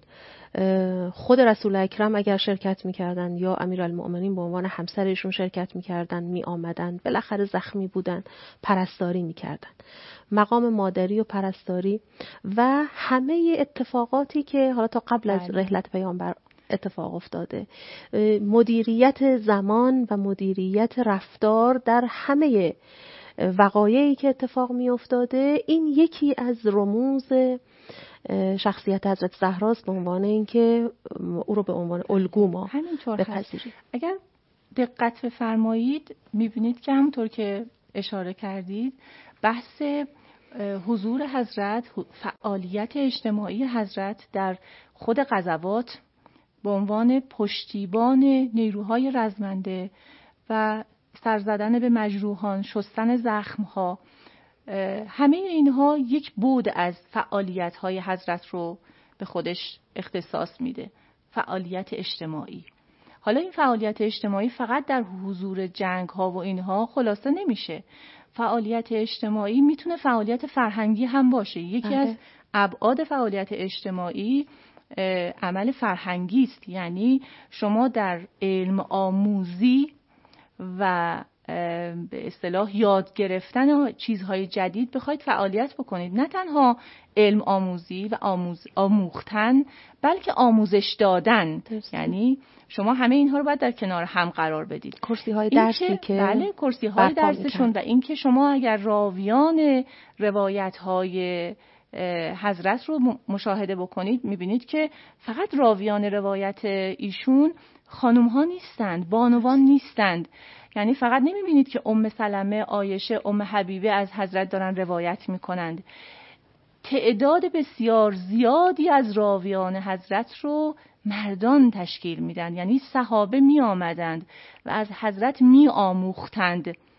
خود رسول اکرم اگر شرکت میکردن یا امیرالمؤمنین به عنوان همسرشون شرکت میکردن، می آمدن، بالاخره زخمی بودن، پرستاری میکردن. مقام مادری و پرستاری و همه اتفاقاتی که حالا تا قبل از رحلت پیامبر اتفاق افتاده، مدیریت زمان و مدیریت رفتار در همه وقایعی که اتفاق می افتاده، این یکی از رموز شخصیت حضرت زهراست، به عنوان اینکه او رو به عنوان الگو ما بپذیریم. اگر دقت بفرمایید میبینید که همونطور که اشاره کردید، بحث حضور حضرت، فعالیت اجتماعی حضرت در خود غزوات به عنوان پشتیبان نیروهای رزمنده و سر زدن به مجروحان، شستن زخمها، همه اینها یک بعد از فعالیت‌های حضرت رو به خودش اختصاص میده. فعالیت اجتماعی. حالا این فعالیت اجتماعی فقط در حضور جنگ‌ها و اینها خلاصه نمیشه. فعالیت اجتماعی میتونه فعالیت فرهنگی هم باشه. یکی از ابعاد فعالیت اجتماعی عمل فرهنگی است. یعنی شما در علم آموزی و به اصطلاح یاد گرفتن چیزهای جدید بخواید فعالیت بکنید، نه تنها علم آموزی و آموز آموختن، بلکه آموزش دادن. درست. یعنی شما همه اینها رو باید در کنار هم قرار بدید. کرسی های درسی که, که بله کرسی های درسشون و اینکه شما اگر راویان روایت های حضرت رو مشاهده بکنید، میبینید که فقط راویان روایت ایشون خانم ها نیستند، بانوان نیستند. یعنی فقط نمیبینید که ام سلمه، عایشه، ام حبیبه از حضرت دارن روایت میکنند. تعداد بسیار زیادی از راویان حضرت رو مردان تشکیل میدن. یعنی صحابه می آمدند و از حضرت می آموختند.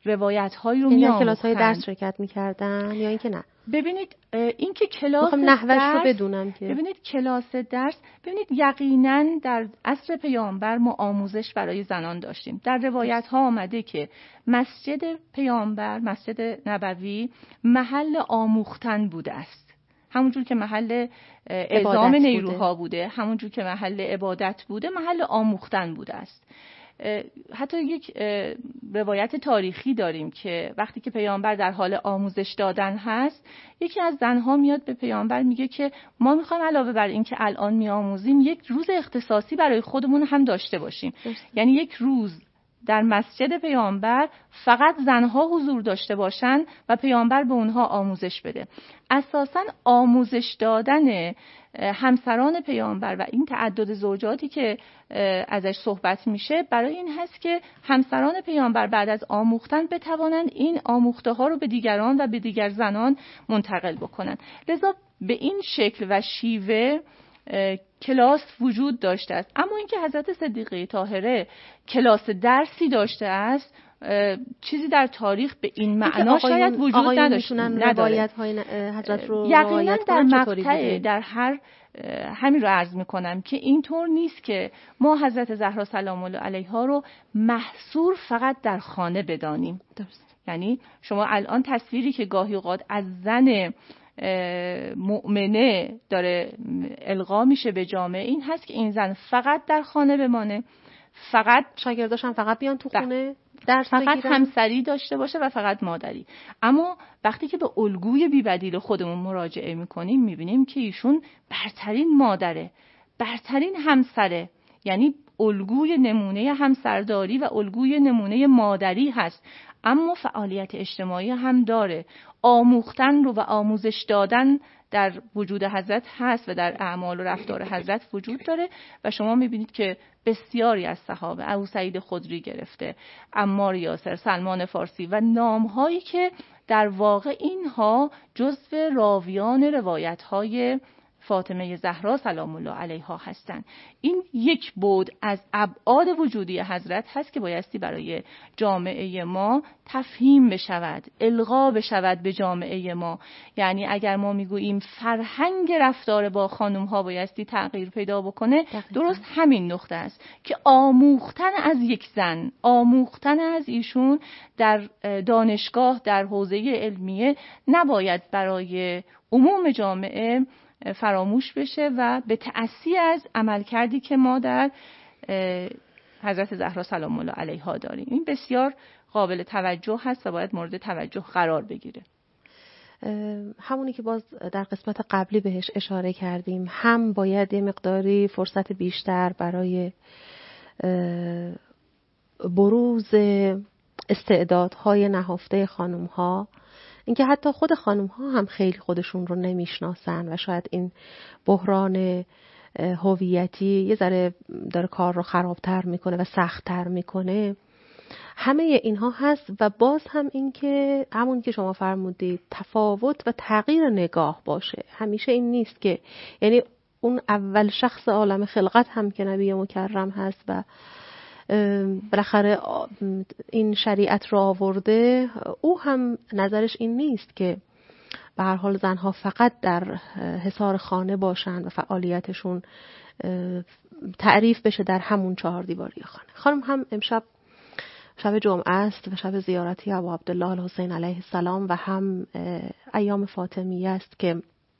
روایت‌هایی رو می‌آموختن. این کلاس‌های درس شرکت می‌کردن یا اینکه نه؟ ببینید این که کلاس نحوش درس رو بدونم که ببینید کلاس درس ببینید یقینا در عصر پیامبر ما آموزش برای زنان داشتیم. در روایت ها آمده که مسجد پیامبر، مسجد نبوی محل آموختن بوده است. همونجور که محل اعزام نیروها بوده، همونجور که محل عبادت بوده، محل آموختن بوده است. حتی یک روایت تاریخی داریم که وقتی که پیامبر در حال آموزش دادن هست، یکی از زنها میاد به پیامبر میگه که ما میخوایم علاوه بر این که الان میآموزیم یک روز اختصاصی برای خودمون هم داشته باشیم. یعنی یک روز در مسجد پیامبر فقط زنها حضور داشته باشن و پیامبر به اونها آموزش بده. اساساً آموزش دادن همسران پیامبر و این تعدد زوجاتی که ازش صحبت میشه برای این هست که همسران پیامبر بعد از آموختن بتوانند این آموخته ها رو به دیگران و به دیگر زنان منتقل بکنن. لذا به این شکل و شیوه کلاس وجود داشته است. اما اینکه حضرت صدیقه طاهره کلاس درسی داشته است چیزی در تاریخ به این معنا شاید وجود نداشته. روایت های حضرت رو یقینا در مقطع در هر همین رو عرض میکنم که اینطور نیست که ما حضرت زهرا سلام الله علیها رو محصور فقط در خانه بدانیم. درست. یعنی شما الان تصویری که گاهی اوقات از زن مؤمنه داره القا میشه به جامعه این هست که این زن فقط در خانه بمانه، فقط شاگرداش هم فقط بیان تو خونه درس فقط بگیرن، همسری داشته باشه و فقط مادری. اما وقتی که به الگوی بی‌بدیل خودمون مراجعه میکنیم میبینیم که ایشون برترین مادره، برترین همسره، یعنی الگوی نمونه همسرداری و الگوی نمونه مادری هست. اما فعالیت اجتماعی هم داره. آموختن رو و آموزش دادن در وجود حضرت هست و در اعمال و رفتار حضرت وجود داره و شما میبینید که بسیاری از صحابه، ابو سعید خدری گرفته، عمار یاسر، سلمان فارسی و نامهایی که در واقع اینها جزو راویان روایت‌های فاطمه زهرا سلام الله علیها هستند. این یک بعد از ابعاد وجودی حضرت هست که بایستی برای جامعه ما تفهیم بشود، القا بشود به جامعه ما. یعنی اگر ما میگوییم فرهنگ رفتار با خانم ها بایستی تغییر پیدا بکنه، دقیقا. درست همین نقطه است که آموختن از یک زن، آموختن از ایشون در دانشگاه، در حوزه علمیه نباید برای عموم جامعه فراموش بشه و به تأثیر از عملکردی که ما در حضرت زهرا سلام الله علیها داریم این بسیار قابل توجه هست و باید مورد توجه قرار بگیره. همونی که باز در قسمت قبلی بهش اشاره کردیم، هم باید یه مقداری فرصت بیشتر برای بروز استعدادهای نهفته خانم‌ها، اینکه حتی خود خانم ها هم خیلی خودشون رو نمیشناسن و شاید این بحران هویتی یه ذره داره کار رو خرابتر میکنه و سختتر میکنه. همه اینها هست و باز هم این که همون که شما فرمودید تفاوت و تغییر نگاه باشه. همیشه این نیست که یعنی اون اول شخص عالم خلقت هم که نبی مکرم هست و بالاخره این شریعت رو آورده، او هم نظرش این نیست که به هر حال زنها فقط در حصار خانه باشن و فعالیتشون تعریف بشه در همون چهار دیواری خانه. خانم هم امشب شب جمعه است و شب زیارتی ابو عبدالله الحسین علیه السلام و هم ایام فاطمیه است که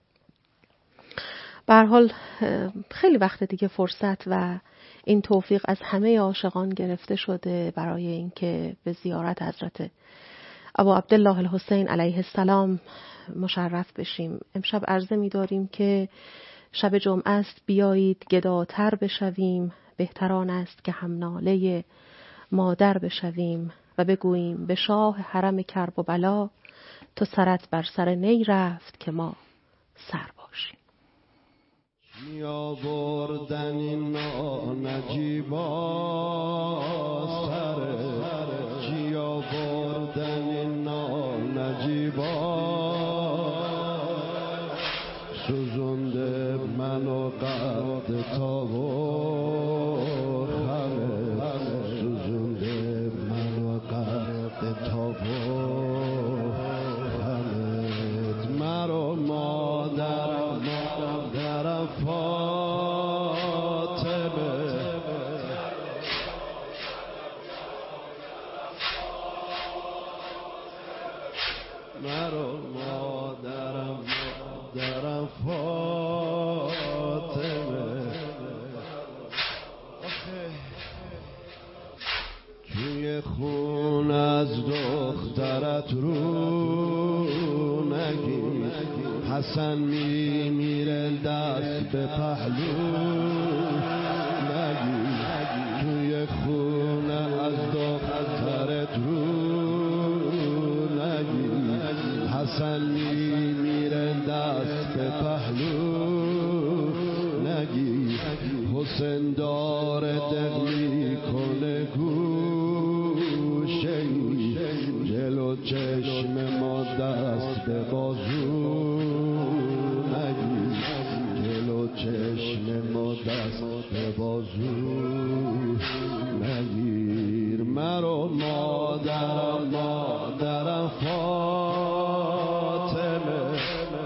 به هر حال خیلی وقت دیگه فرصت و این توفیق از همه عاشقان گرفته شده برای اینکه به زیارت حضرت ابو عبدالله الحسین علیه السلام مشرف بشیم. امشب عرضه می داریم که شب جمعه است، بیایید گداتر بشویم، بهتران است که هم ناله مادر بشویم و بگوییم به شاه حرم کرب و بلا، تو سرت بر سر نی رفت که ما سر باشیم. یا بردن این نجیبا سر جیا بردن این نجیبا سوزنده منو قد تا و خمه سوزنده منو قد تا و مرا مادرم مادرم فاطمه توی خون از دخترت رو نگیر حسن می میره دست به پهلو نگیر توی خون از دخترت رو نگیر حسن می میره دست به پهلو نگیر حسین داره دق میکنه گوشه جلو چشم ما دست به بازو نگیر جلو چشم ما دست به بازو نگیر مرا مادرم مادرم فاطمه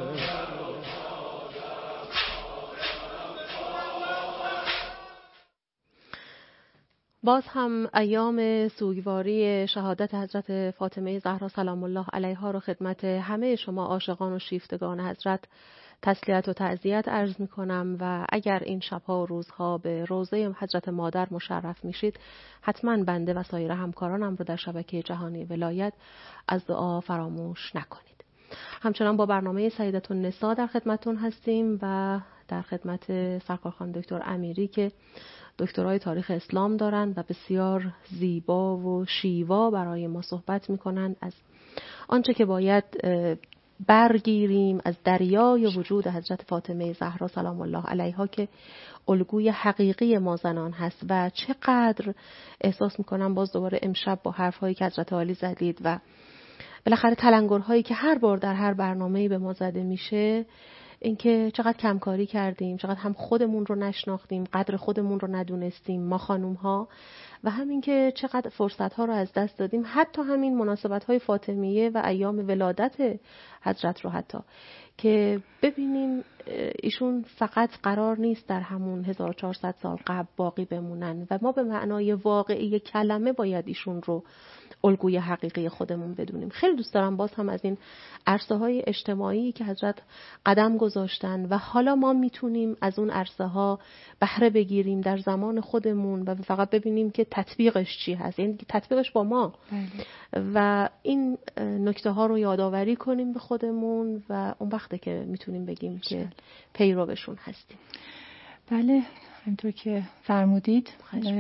باز هم ایام سوگواری شهادت حضرت فاطمه زهرا سلام الله علیها رو خدمت همه شما عاشقان و شیفتگان حضرت تسلیت و تعزیت عرض می کنم و اگر این شبها و روزها به روضه حضرت مادر مشرف میشید حتما بنده و سایر همکارانم رو در شبکه جهانی ولایت از دعا فراموش نکنید. همچنان با برنامه سیدة النساء در خدمتون هستیم و در خدمت سرکار خانم دکتر امیری که دکترای تاریخ اسلام دارند و بسیار زیبا و شیوا برای ما صحبت میکنند از آنچه که باید برگیریم از دریای وجود حضرت فاطمه زهرا سلام الله علیها که الگوی حقیقی ما زنان هست و چقدر احساس میکنم باز دوباره امشب با حرفهایی که حضرت عالی زدید و بالاخره تلنگرهایی که هر بار در هر برنامه‌ای به ما زده میشه، اینکه چقدر کمکاری کردیم، چقدر هم خودمون رو نشناختیم، قدر خودمون رو ندونستیم ما خانوم ها، و همین که چقدر فرصت ها رو از دست دادیم، حتی همین مناسبت های فاطمیه و ایام ولادت حضرت رو حتی که ببینیم ایشون فقط قرار نیست در همون هزار و چهارصد سال قبل باقی بمونن و ما به معنای واقعی کلمه باید ایشون رو الگوی حقیقی خودمون بدونیم. خیلی دوست دارم باز هم از این عرصه های اجتماعی که حضرت قدم گذاشتن و حالا ما میتونیم از اون عرصه ها بهره بگیریم در زمان خودمون و فقط ببینیم که تطبیقش چی هست، یعنی تطبیقش با ما بله. و این نکته ها رو یادآوری کنیم به خودمون و اون وقته که میتونیم بگیم که پیروشون هستیم. بله همونطور که فرمودید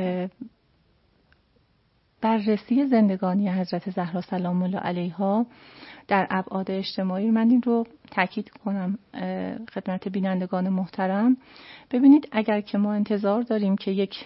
بررسی زندگانی حضرت زهرا سلام الله علیها در ابعاد اجتماعی، من این رو تاکید کنم خدمت بینندگان محترم. ببینید اگر که ما انتظار داریم که یک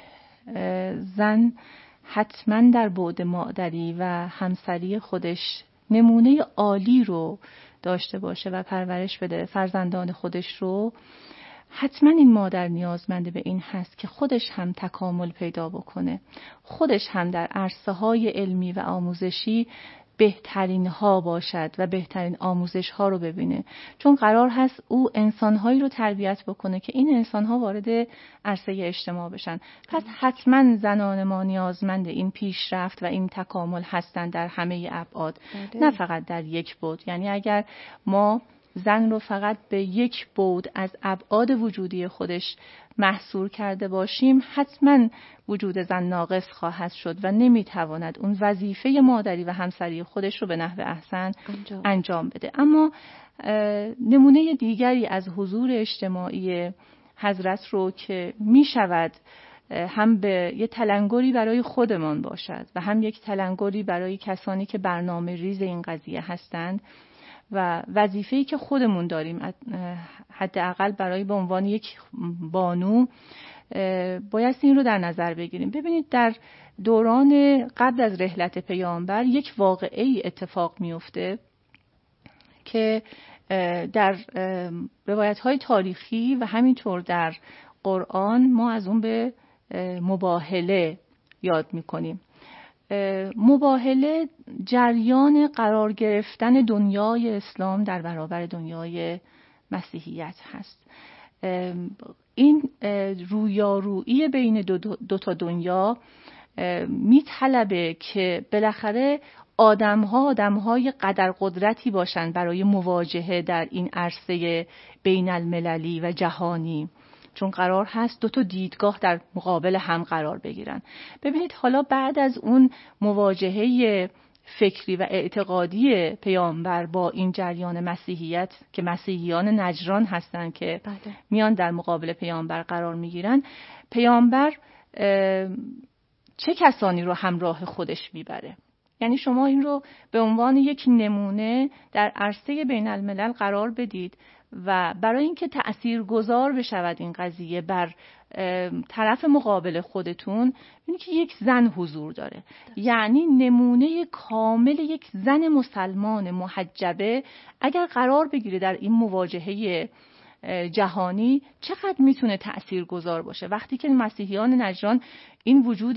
زن حتما در بعد مادری و همسری خودش نمونه عالی رو داشته باشه و پرورش بده فرزندان خودش رو، حتما این مادر نیازمنده به این هست که خودش هم تکامل پیدا بکنه، خودش هم در عرصه های علمی و آموزشی بهترین ها باشد و بهترین آموزش ها رو ببینه، چون قرار هست او انسان هایی رو تربیت بکنه که این انسان ها وارد عرصه اجتماع بشن. پس حتما زنان ما نیازمند این پیشرفت و این تکامل هستند در همه ابعاد، نه فقط در یک بعد. یعنی اگر ما زن رو فقط به یک بعد از ابعاد وجودی خودش محصور کرده باشیم، حتما وجود زن ناقص خواهد شد و نمیتواند اون وظیفه مادری و همسری خودش رو به نحو احسن انجام, انجام بده. اما نمونه دیگری از حضور اجتماعی حضرت رو که میشود هم به یه تلنگری برای خودمان باشد و هم یک تلنگری برای کسانی که برنامه ریز این قضیه هستند و وظیفه‌ای که خودمون داریم حداقل برای به عنوان یک بانو باید این رو در نظر بگیریم. ببینید در دوران قبل از رحلت پیامبر یک واقعه اتفاق میفته که در روایت‌های تاریخی و همینطور در قرآن ما از اون به مباهله یاد می‌کنیم. مباهله جریان قرار گرفتن دنیای اسلام در برابر دنیای مسیحیت هست. این رویارویی بین دو, دو تا دنیا میطلبه که بالاخره آدم‌ها آدم‌های قدر قدرتی باشن برای مواجهه در این عرصه بین المللی و جهانی، چون قرار هست دو تا دیدگاه در مقابل هم قرار بگیرن. ببینید حالا بعد از اون مواجهه فکری و اعتقادی پیامبر با این جریان مسیحیت که مسیحیان نجران هستن که بله. میان در مقابل پیامبر قرار میگیرن، پیامبر چه کسانی رو همراه خودش میبره؟ یعنی شما این رو به عنوان یک نمونه در عرصه بین الملل قرار بدید و برای اینکه تأثیرگذار بشود این قضیه بر طرف مقابل خودتون، این که یک زن حضور داره دست. یعنی نمونه کامل یک زن مسلمان محجبه اگر قرار بگیره در این مواجهه جهانی چقدر میتونه تأثیرگذار باشه. وقتی که مسیحیان نجران این وجود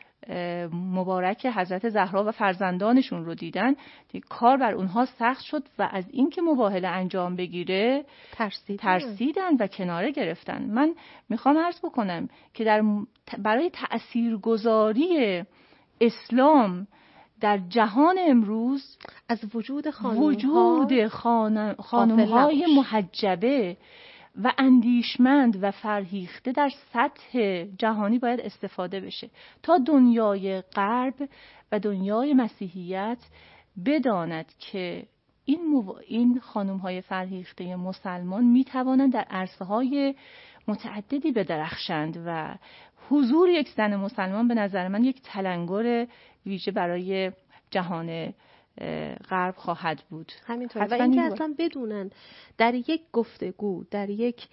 مبارک حضرت زهرا و فرزندانشون رو دیدن، کار بر اونها سخت شد و از اینکه مباهله انجام بگیره ترسیدن. ترسیدن و کناره گرفتن. من میخوام عرض بکنم که در برای تأثیرگذاری اسلام در جهان امروز از وجود خانم وجود خانم‌های محجبه و اندیشمند و فرهیخته در سطح جهانی باید استفاده بشه تا دنیای غرب و دنیای مسیحیت بداند که این مو... این خانم‌های فرهیخته مسلمان می‌توانند در عرصه‌های متعددی بدرخشند و حضور یک زن مسلمان به نظر من یک تلنگر ویژه برای جهان غرب خواهد بود. همینطور. و اینکه اصلا بدونن در یک گفتگو، در یک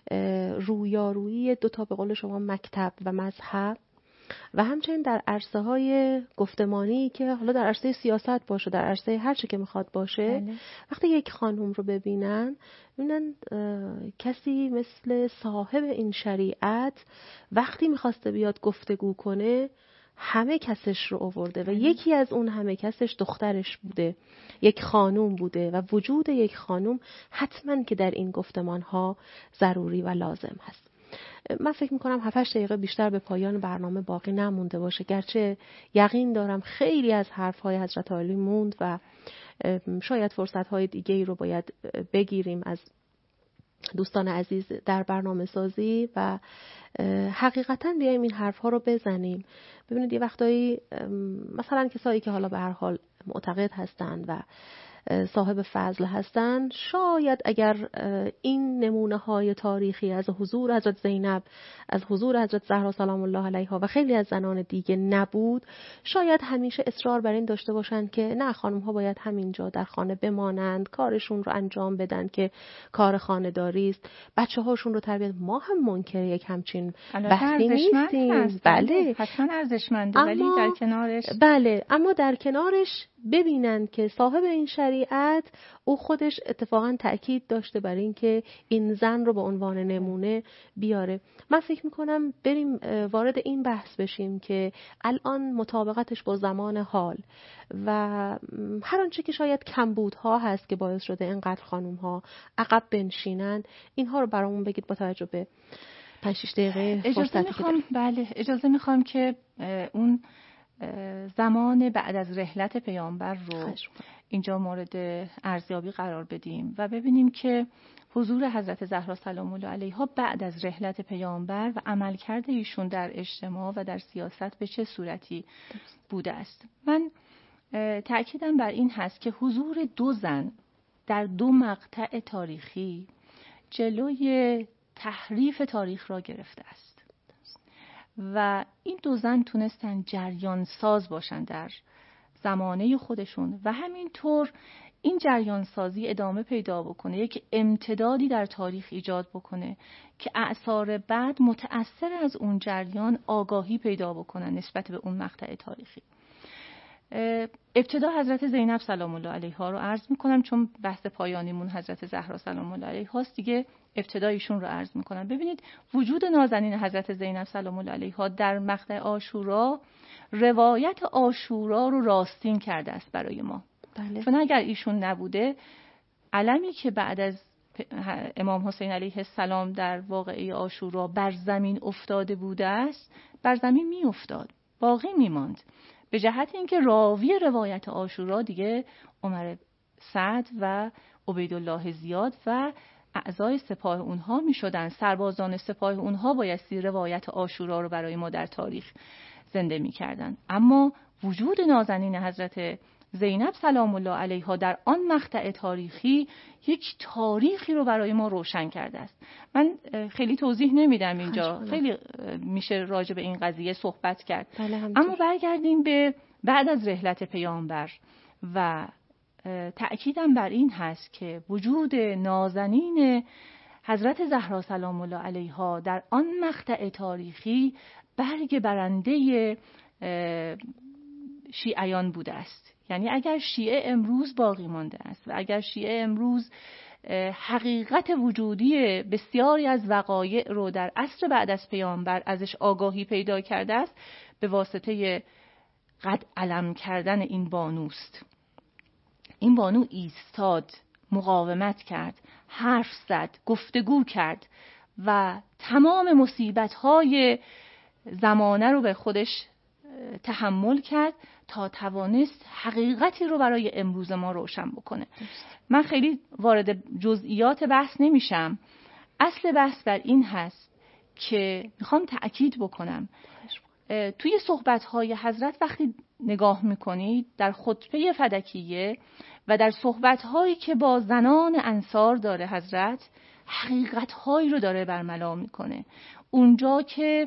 رویارویی دو تا به قول شما مکتب و مذهب و همچنین در عرصه های گفتمانی که حالا در عرصه سیاست باشه، در عرصه هر چی که میخواد باشه، بله. وقتی یک خانم رو ببینن ببینن کسی مثل صاحب این شریعت وقتی میخواسته بیاد گفتگو کنه همه کسش رو آورده و یکی از اون همه کسش دخترش بوده، یک خانوم بوده و وجود یک خانوم حتما که در این گفتمان ها ضروری و لازم هست. من فکر میکنم هفت هشت دقیقه بیشتر به پایان برنامه باقی نمونده باشه، گرچه یقین دارم خیلی از حرفهای حضرت عالی موند و شاید فرصتهای دیگه‌ای رو باید بگیریم از دوستان عزیز در برنامه سازی و حقیقتا بیایم این حرف ها رو بزنیم. ببینید یه وقتایی مثلا کسایی که حالا به هر حال معتقد هستن و صاحب فضل هستن، شاید اگر این نمونه های تاریخی از حضور حضرت زینب، از حضور حضرت زهرا سلام الله علیها و خیلی از زنان دیگه نبود، شاید همیشه اصرار بر این داشته باشن که نه، خانم ها باید همینجا در خانه بمانند، کارشون رو انجام بدن که کار خانه‌داری است، بچه هاشون رو تربیت. ما هم منکر یک همچین بحثی نیستیم، بله حتما ارزشمنده، ولی در کنارش بله اما در کنارش ببینن که صاحب این شریعت او خودش اتفاقا تأکید داشته بر این که این زن رو به عنوان نمونه بیاره. من فکر میکنم بریم وارد این بحث بشیم که الان مطابقتش با زمان حال و هر آنچه که شاید کمبودها هست که باعث شده اینقدر خانوم ها عقب بنشینن، اینها رو برامون بگید با توجه به پنج شش دقیقه فرصتی که داریم. بله اجازه میخوام که اون زمان بعد از رحلت پیامبر رو اینجا مورد ارزیابی قرار بدیم و ببینیم که حضور حضرت زهرا سلام الله علیها بعد از رحلت پیامبر و عملکرد ایشون در اجتماع و در سیاست به چه صورتی بوده است. من تأکیدم بر این هست که حضور دو زن در دو مقطع تاریخی جلوی تحریف تاریخ را گرفته است و این دو زن تونستن جریان ساز باشن در زمانه خودشون و همینطور این جریان سازی ادامه پیدا بکنه، یک امتدادی در تاریخ ایجاد بکنه که اعصار بعد متأثر از اون جریان آگاهی پیدا بکنن نسبت به اون مقطع تاریخی. ابتدا حضرت زینب سلام الله علیها رو عرض میکنم چون بحث پایانیمون حضرت زهرا سلام الله علیها است دیگه، ابتدایشون رو عرض میکنم. ببینید وجود نازنین حضرت زینب سلام الله علیها در مقطع عاشورا روایت عاشورا رو راستین کرده است برای ما. بله. چون اگر ایشون نبوده، علمی که بعد از امام حسین علیه السلام در واقعه عاشورا بر زمین افتاده بوده است، بر زمین می افتاد، باقی می ماند. به جهت اینکه راوی روایت عاشورا دیگه عمر سعد و عبیدالله زیاد و اعضای سپاه اونها می شدن. سربازان سپاه اونها بایستی روایت عاشورا رو برای ما در تاریخ زنده می کردن. اما وجود نازنین حضرت زینب سلام الله علیها در آن مقطع تاریخی یک تاریخی رو برای ما روشن کرده است. من خیلی توضیح نمیدم اینجا، خیلی میشه راجع به این قضیه صحبت کرد. اما برگردیم به بعد از رحلت پیامبر و تأکیدم بر این هست که وجود نازنین حضرت زهرا سلام الله علیها در آن مقطع تاریخی برگ برنده شیعیان بوده است. یعنی اگر شیعه امروز باقی مانده است و اگر شیعه امروز حقیقت وجودی بسیاری از وقایع رو در عصر بعد از پیامبر ازش آگاهی پیدا کرده است، به واسطه قد علم کردن این بانوست. این بانو ایستاد، مقاومت کرد، حرف زد، گفتگو کرد و تمام مصیبت‌های زمانه رو به خودش تحمل کرد تا توانست حقیقتی رو برای امروز ما روشن بکنه. من خیلی وارد جزئیات بحث نمیشم. اصل بحث بر این هست که میخوام تأکید بکنم توی صحبت‌های حضرت وقتی نگاه میکنید در خطبه فدکیه و در صحبت‌هایی که با زنان انصار داره حضرت، حقیقت‌هایی رو داره برملا میکنه. اونجا که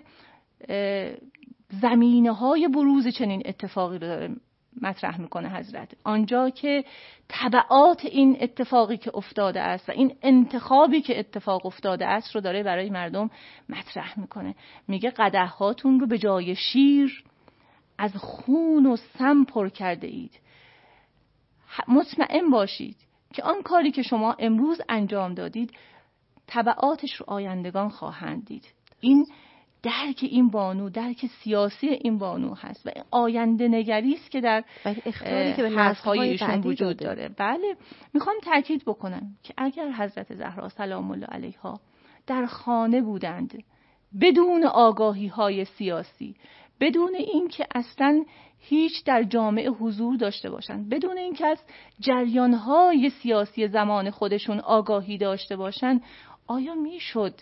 زمینه‌های بروز چنین اتفاقی رو داره مطرح میکنه حضرت، آنجا که تبعات این اتفاقی که افتاده است و این انتخابی که اتفاق افتاده است رو داره برای مردم مطرح میکنه. میگه قدح‌هاتون رو به جای شیر از خون و سم پر کرده اید. مطمئن باشید که آن کاری که شما امروز انجام دادید تبعاتش رو آیندگان خواهند دید. این درک این بانو، درک سیاسی این بانو هست و آینده نگری است که در اختیاری که به نسل‌های ایشون وجود داره. بله، میخوام تاکید بکنم که اگر حضرت زهرا سلام الله علیها در خانه بودند بدون آگاهی های سیاسی، بدون اینکه اصلا هیچ در جامعه حضور داشته باشند، بدون اینکه از جریان‌های سیاسی زمان خودشون آگاهی داشته باشند، آیا میشد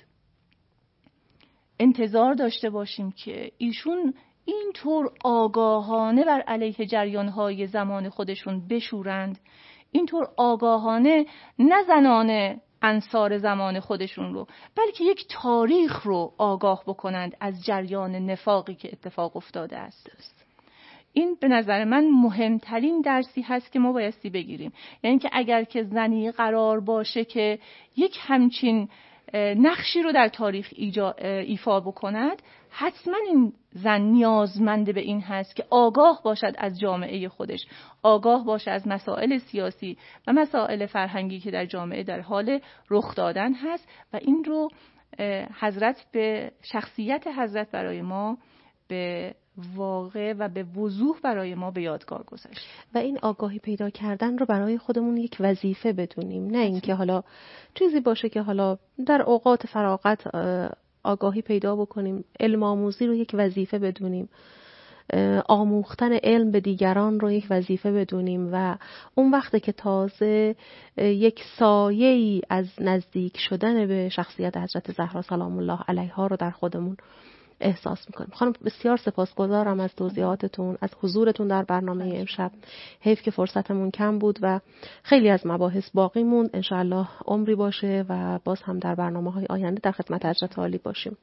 انتظار داشته باشیم که ایشون اینطور آگاهانه بر علیه جریان‌های زمان خودشون بشورند، اینطور آگاهانه نه زنان انصار زمان خودشون رو بلکه یک تاریخ رو آگاه بکنند از جریان نفاقی که اتفاق افتاده است؟ این به نظر من مهمترین درسی هست که ما بایستی بگیریم. یعنی که اگر که زنی قرار باشه که یک همچین نقشی رو در تاریخ ایفا بکند، حتما این زن نیازمند به این هست که آگاه باشد از جامعه خودش، آگاه باشد از مسائل سیاسی و مسائل فرهنگی که در جامعه در حال رخ دادن هست و این رو حضرت به شخصیت حضرت برای ما به واقع و به وضوح برای ما به یادگار گذاشت. و این آگاهی پیدا کردن رو برای خودمون یک وظیفه بدونیم، نه اینکه حالا چیزی باشه که حالا در اوقات فراغت آگاهی پیدا بکنیم. علم آموزی رو یک وظیفه بدونیم، آموختن علم به دیگران رو یک وظیفه بدونیم و اون وقته که تازه یک سایه‌ای از نزدیک شدن به شخصیت حضرت زهرا سلام الله علیها رو در خودمون احساس میکنیم. خانم بسیار سپاسگزارم از توضیحاتتون، از حضورتون در برنامه امشب. حیف که فرصتمون کم بود و خیلی از مباحث باقی موند. انشاءالله عمری باشه و باز هم در برنامه‌های آینده در خدمت حضرت عالی باشیم.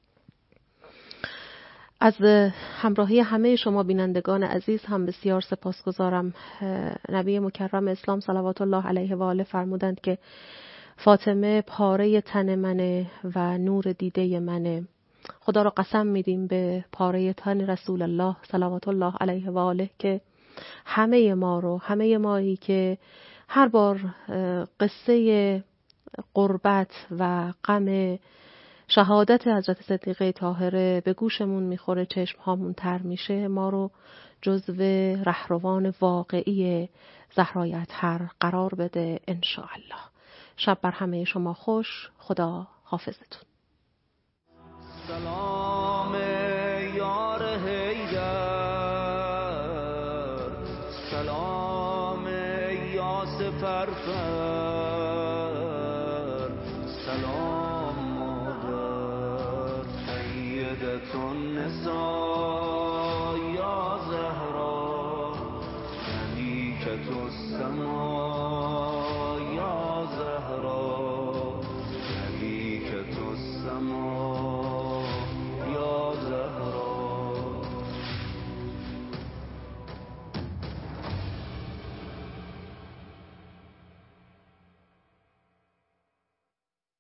از همراهی همه شما بینندگان عزیز هم بسیار سپاسگزارم. نبی مکرم اسلام صلوات الله علیه و آله فرمودند که فاطمه پاره تن منه و نور دیده منه. خدا را قسم میدیم به پاره تن رسول الله صلوات الله علیه و آله که همه ما رو، همه مایی که هر بار قصه قربت و غم شهادت حضرت صدیقه طاهره به گوشمون میخوره، چشم هامون تر میشه، ما رو جزو رهروان واقعی زهرای اطهر قرار بده انشاءالله. شب بر همه شما خوش. خدا حافظتون. سلام یار حیدر سلام یاس پرفر سلام مادر سیدتون نسا